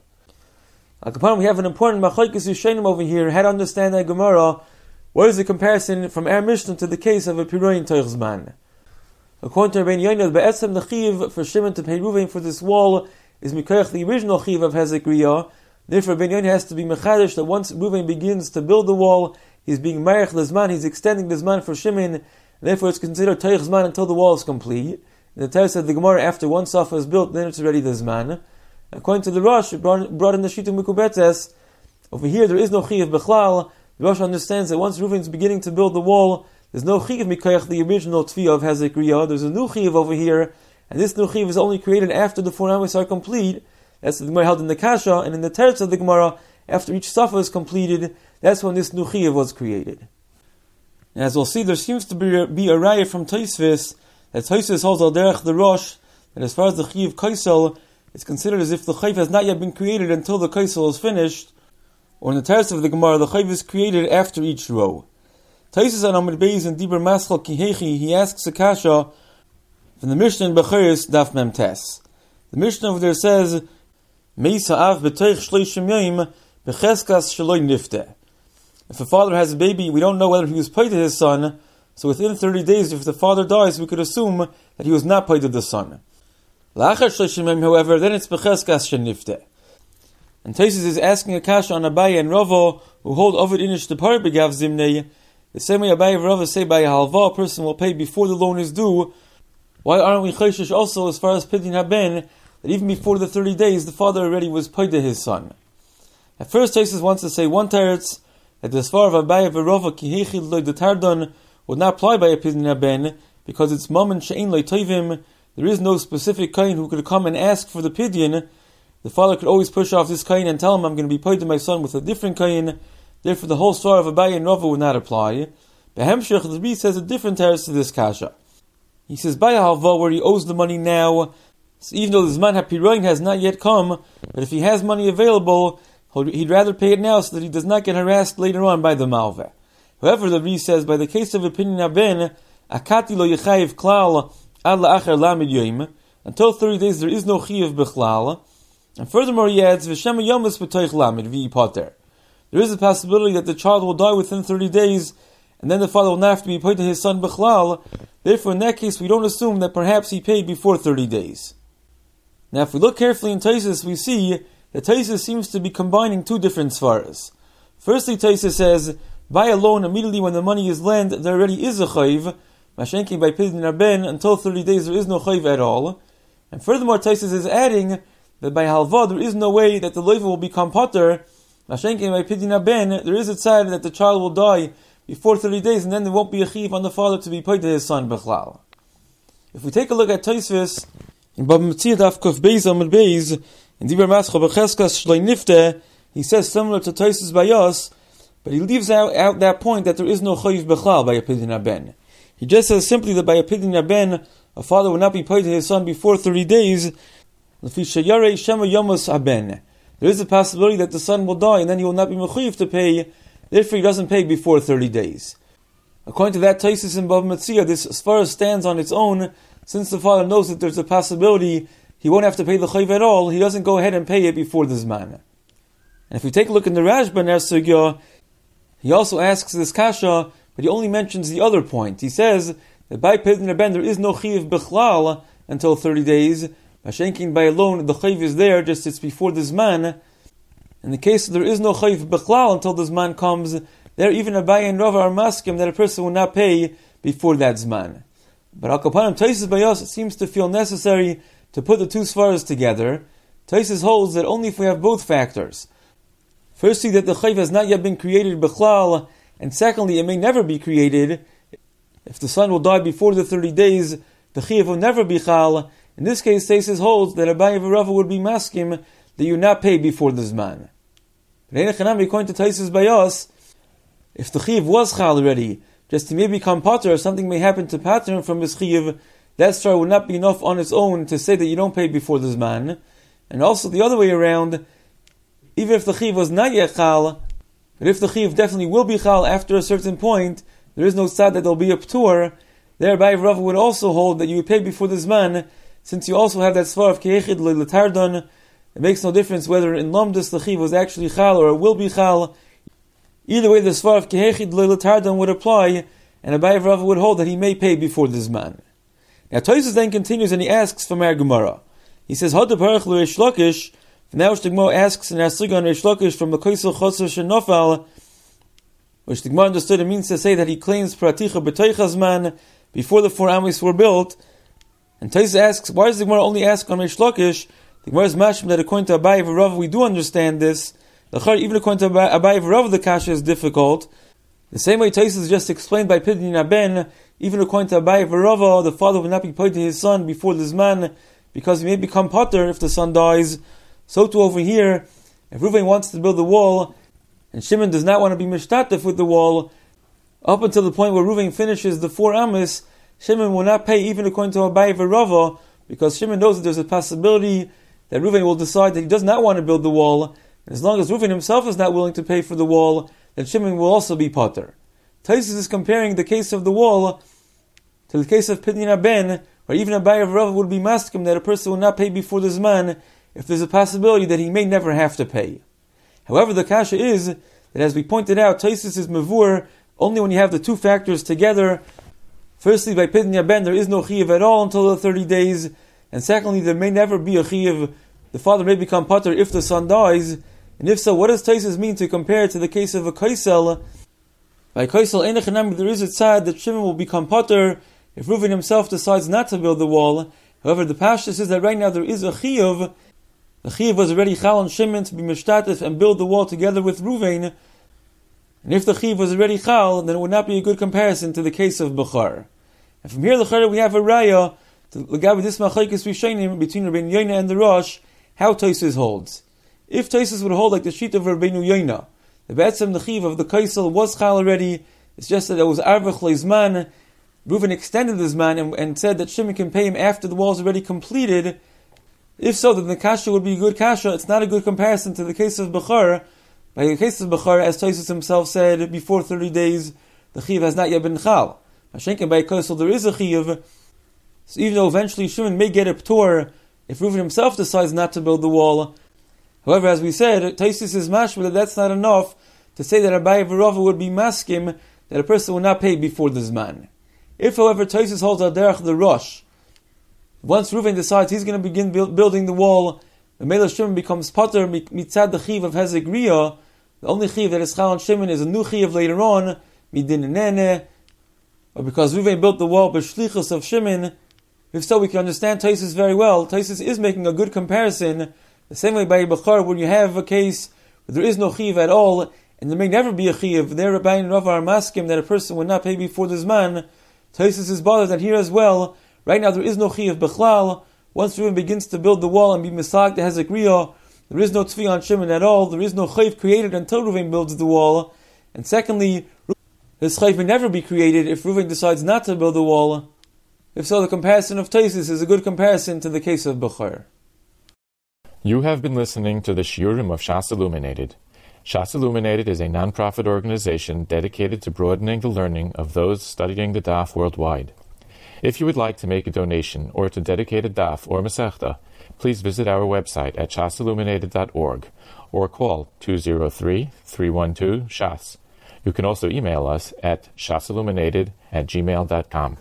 Speaker 2: We have an important machlokes Rishonim over here. How to understand that Gemara? What is the comparison from our Mishnah to the case of a piroin teich zman? According to Rabbeinu Yonah, be'etzem the chiv for Shimon to pay Reuven for this wall is mikoyach the original chiv of Hezek Riyah. Therefore, Rabbeinu Yonah has to be mechadish that once Reuven begins to build the wall, he's being marich l'zman, he's extending the zman for Shimon. And therefore, it's considered teich zman until the wall is complete. And the Torah said the Gemara, after one safa is built, then it's already the zman. According to the Rosh, it brought in the Shita Mikubetes, over here there is no chiv bechlal. The Rosh understands that once Reuven is beginning to build the wall, there's no chiv mikayach the original tefiyah of Hezek Riyah. There's a new chiv over here, and this new chiv is only created after the 4 amos are complete. That's the Gemara held in the Kasha, and in the teretz of the Gemara, after each safa is completed, that's when this new chiyuv was created. And as we'll see, there seems to be a raya from Tosfos that Tosfos holds al derech the Rosh that as far as the chiyuv kaisel, it's considered as if the chayv has not yet been created until the kaisel is finished, or in the teretz of the Gemara, the chayv is created after each row. Tosfos on Amud Beis in Dibur Maschal Kihechi, he asks a kasha from the Mishnah in Bechiris Daf Mem Tes. The Mishnah over there says, Meisa av b'toich shleishim yoyim b'cheskas shaloi nifteh. If a father has a baby, we don't know whether he was paid to his son, so within 30 days, if the father dies, we could assume that he was not paid to the son. La'achar shleishim yoyim, however, then it's b'cheskas shenifteh. And Tosfos is asking a kasha on Abaye and Rava, who hold Ovid Inish the Par Begav Zimnei. The same way Abaye and Rava say by a halva, a person will pay before the loan is due. Why aren't we chayshish also as far as Pidin Haben, that even before the 30 days, the father already was paid to his son? At first, Tosfos wants to say one teretz, that the svar of Abaye and Rava Kihechid Lo Detardan would not apply by a Pidin Haben, because it's Mammon She'ein Lo Tovim. There is no specific kain who could come and ask for the Pidyon. The father could always push off this kain and tell him, I'm going to be paid to my son with a different kain. Therefore, the whole story of Abaye and Rava would not apply. Behemshech, the Rebbe says a different teretz to this kasha. He says, Baya halva, where he owes the money now, so even though the Zman HaPiroin has not yet come, but if he has money available, he'd rather pay it now so that he does not get harassed later on by the malveh. However, the Rebbe says, by the case of opinion Haben, Akati lo yechayiv klal ad la'achar lamid yoim, until 30 days there is no chiyav b'chlal. And furthermore, he adds, V'shema yomus b'toich lamid v'i poter. There is a possibility that the child will die within 30 days, and then the father will not have to be paid to his son b'chlal. Therefore, in that case, we don't assume that perhaps he paid before 30 days. Now, if we look carefully in Tosfos, we see that Tosfos seems to be combining two different svaras. Firstly, Tosfos says, buy a loan immediately when the money is lent, there already is a chayv, mashenki by Pidin Haben, until 30 days there is no chayv at all. And furthermore, Tosfos is adding that by halva there is no way that the loiva will become potter, mashenki by Pidin Haben, there is a tzad that the child will die before 30 days, and then there won't be a chiv on the father to be paid to his son b'chlal. If we take a look at Tosfos in Bava Metzia Daf Kuf Beis Amud Beis in Dibur Maschal B'cheskas Shloi Nifteh, he says similar to Tosfos Bayos, but he leaves out that point that there is no chayiv b'chlal by a Pidin Haben. He just says simply that by a Pidin Haben, a father will not be paid to his son before 30 days. L'fi sheyarei shema yomos haben. There is a possibility that the son will die and then he will not be mechuyev to pay. Therefore, he doesn't pay before 30 days. According to that Tosfos in Bava Metzia, this svara stands on its own. Since the father knows that there's a possibility he won't have to pay the chayv at all, he doesn't go ahead and pay it before the zman. And if we take a look in the Rashba Ner Sugya, he also asks this kasha, but he only mentions the other point. He says that by Pidin Haben there is no chiyuv b'chlal until 30 days. Mashenkin by a loan, the chayv is there, just it's before the zman. In the case there is no chayv b'chlal until the zman comes, there even Abaye and Rava are maskim that a person will not pay before that zman. But Al Kapanim Tosfos Bayos seems to feel necessary to put the two svaras together. Tosfos holds that only if we have both factors. Firstly, that the chayv has not yet been created b'chlal, and secondly, it may never be created. If the son will die before the 30 days, the chayv will never be chal. In this case, Tosfos holds that Abaye and Rava would be maskim that you not pay before the zman. But according to Tosfos Bayos, if the chiyuv was chal already, just he may become potter, or something may happen to pater him from his chiyuv, that star would not be enough on its own to say that you don't pay before the zman. And also the other way around, even if the chiyuv was not yet chal, but if the chiyuv definitely will be chal after a certain point, there is no tzad that there will be a ptur, thereby Rava would also hold that you would pay before the zman, since you also have that svar of kehechid le'letardon. It makes no difference whether in Lamdus the chiyuv was actually chal or it will be chal. Either way, the svar of kehechid le'letardon would apply, and Abaye and Rava would hold that he may pay before the zman. Now Tosfos then continues and he asks from our Gemara. He says, Hada parach l'Reish Lakish. Now the Gemara asks in our Suga on Reish Lakish from the Koisel Chosser Shenofal, which the Gemara understood it means to say that he claims Praticha B'toichazman before the 4 Amos were built. And Tosfos asks, why does the Gemara only ask on Reish Lakish? The Gemara is mashma that according to Abaye and Rava we do understand this. Even according to Abaye and Rava the kasha is difficult. The same way Tosfos just explained by Pidin Haben, even according to Abaye and Rava, the father will not be paid to his son before the zman, because he may become potter if the son dies. So too over here, If Reuven wants to build the wall, and Shimon does not want to be mishtatef with the wall, up until the point where Reuven finishes the 4 amis, Shimon will not pay even according to Abaye v'Rava, because Shimon knows that there's a possibility that Reuven will decide that he does not want to build the wall, and as long as Reuven himself is not willing to pay for the wall, then Shimon will also be potter. Taisus is comparing the case of the wall to the case of Pidyon Ben, where even Abaye v'Rava would be maskim that a person will not pay before the Zman if there's a possibility that he may never have to pay. However, the kasha is that, as we pointed out, Taisus is mavur only when you have the 2 factors together. Firstly, by Pidyon Ben, there is no chiyuv at all until the 30 days, and secondly, there may never be a chiyuv. The father may become potter if the son dies, and if so, what does Taisus mean to compare it to the case of a kaisel? By kaisel, einachanami, there is a tzad that Shimon will become potter if Reuven himself decides not to build the wall. However, the pashtus is that right now there is a chiyuv. The chiyuv was already chal on Shimon to be mishtatef and build the wall together with Reuven. And if the chiyuv was already chal, then it would not be a good comparison to the case of Bechar. And from here, we have a raya to legabe this machlokes rishonim between Rabbeinu Yoina and the Rosh, how Taisus holds. If Taisus would hold like the sheet of Rabbeinu Yoina, the be'etzem the chiyuv of the kaisel was chal already, it's just that it was arvach leizman. Reuven extended the zman and said that Shimon can pay him after the wall is already completed. If so, then the kasha would be a good kasha. It's not a good comparison to the case of Bechar. By the case of Bechar, as Taisus himself said, before 30 days, the chiyuv has not yet been chal. Hashenken by kaisel there is a chiyuv. So even though eventually Shimon may get a ptor if Reuven himself decides not to build the wall. However, as we said, Taisus is mashma that that's not enough to say that Abaye v'Rava would be maskim that a person will not pay before the zman. If, however, Taisus holds al derech the Rosh, once Reuven decides he's going to begin building the wall, the Mela Shimon becomes potter mitzad the chiv of Hezek Riyah. The only chiv that is chal on Shimon is a new chiv later on, midin nene, or because Reuven built the wall b'shlichus of Shimon. If so, we can understand Taisus very well. Taisus is making a good comparison, the same way by Bechar, when you have a case where there is no chiv at all, and there may never be a chiv, there Rabbi and Rav are maskim that a person would not pay before the zman. Taisus is bothered that here as well, right now there is no chiyuv bechlal. Once Reuven begins to build the wall and be misag to Hezek Riyah, there is no tzvi on Shimon at all. There is no chayv created until Reuven builds the wall. And secondly, this chayv may never be created if Reuven decides not to build the wall. If so, the comparison of Taisus is a good comparison to the case of Bechar.
Speaker 1: You have been listening to the Shiurim of Shas Illuminated. Shas Illuminated is a non-profit organization dedicated to broadening the learning of those studying the daf worldwide. If you would like to make a donation or to dedicate a daf or masechta, please visit our website at shasilluminated.org or call 203-312-SHAS. You can also email us at shasilluminated@gmail.com.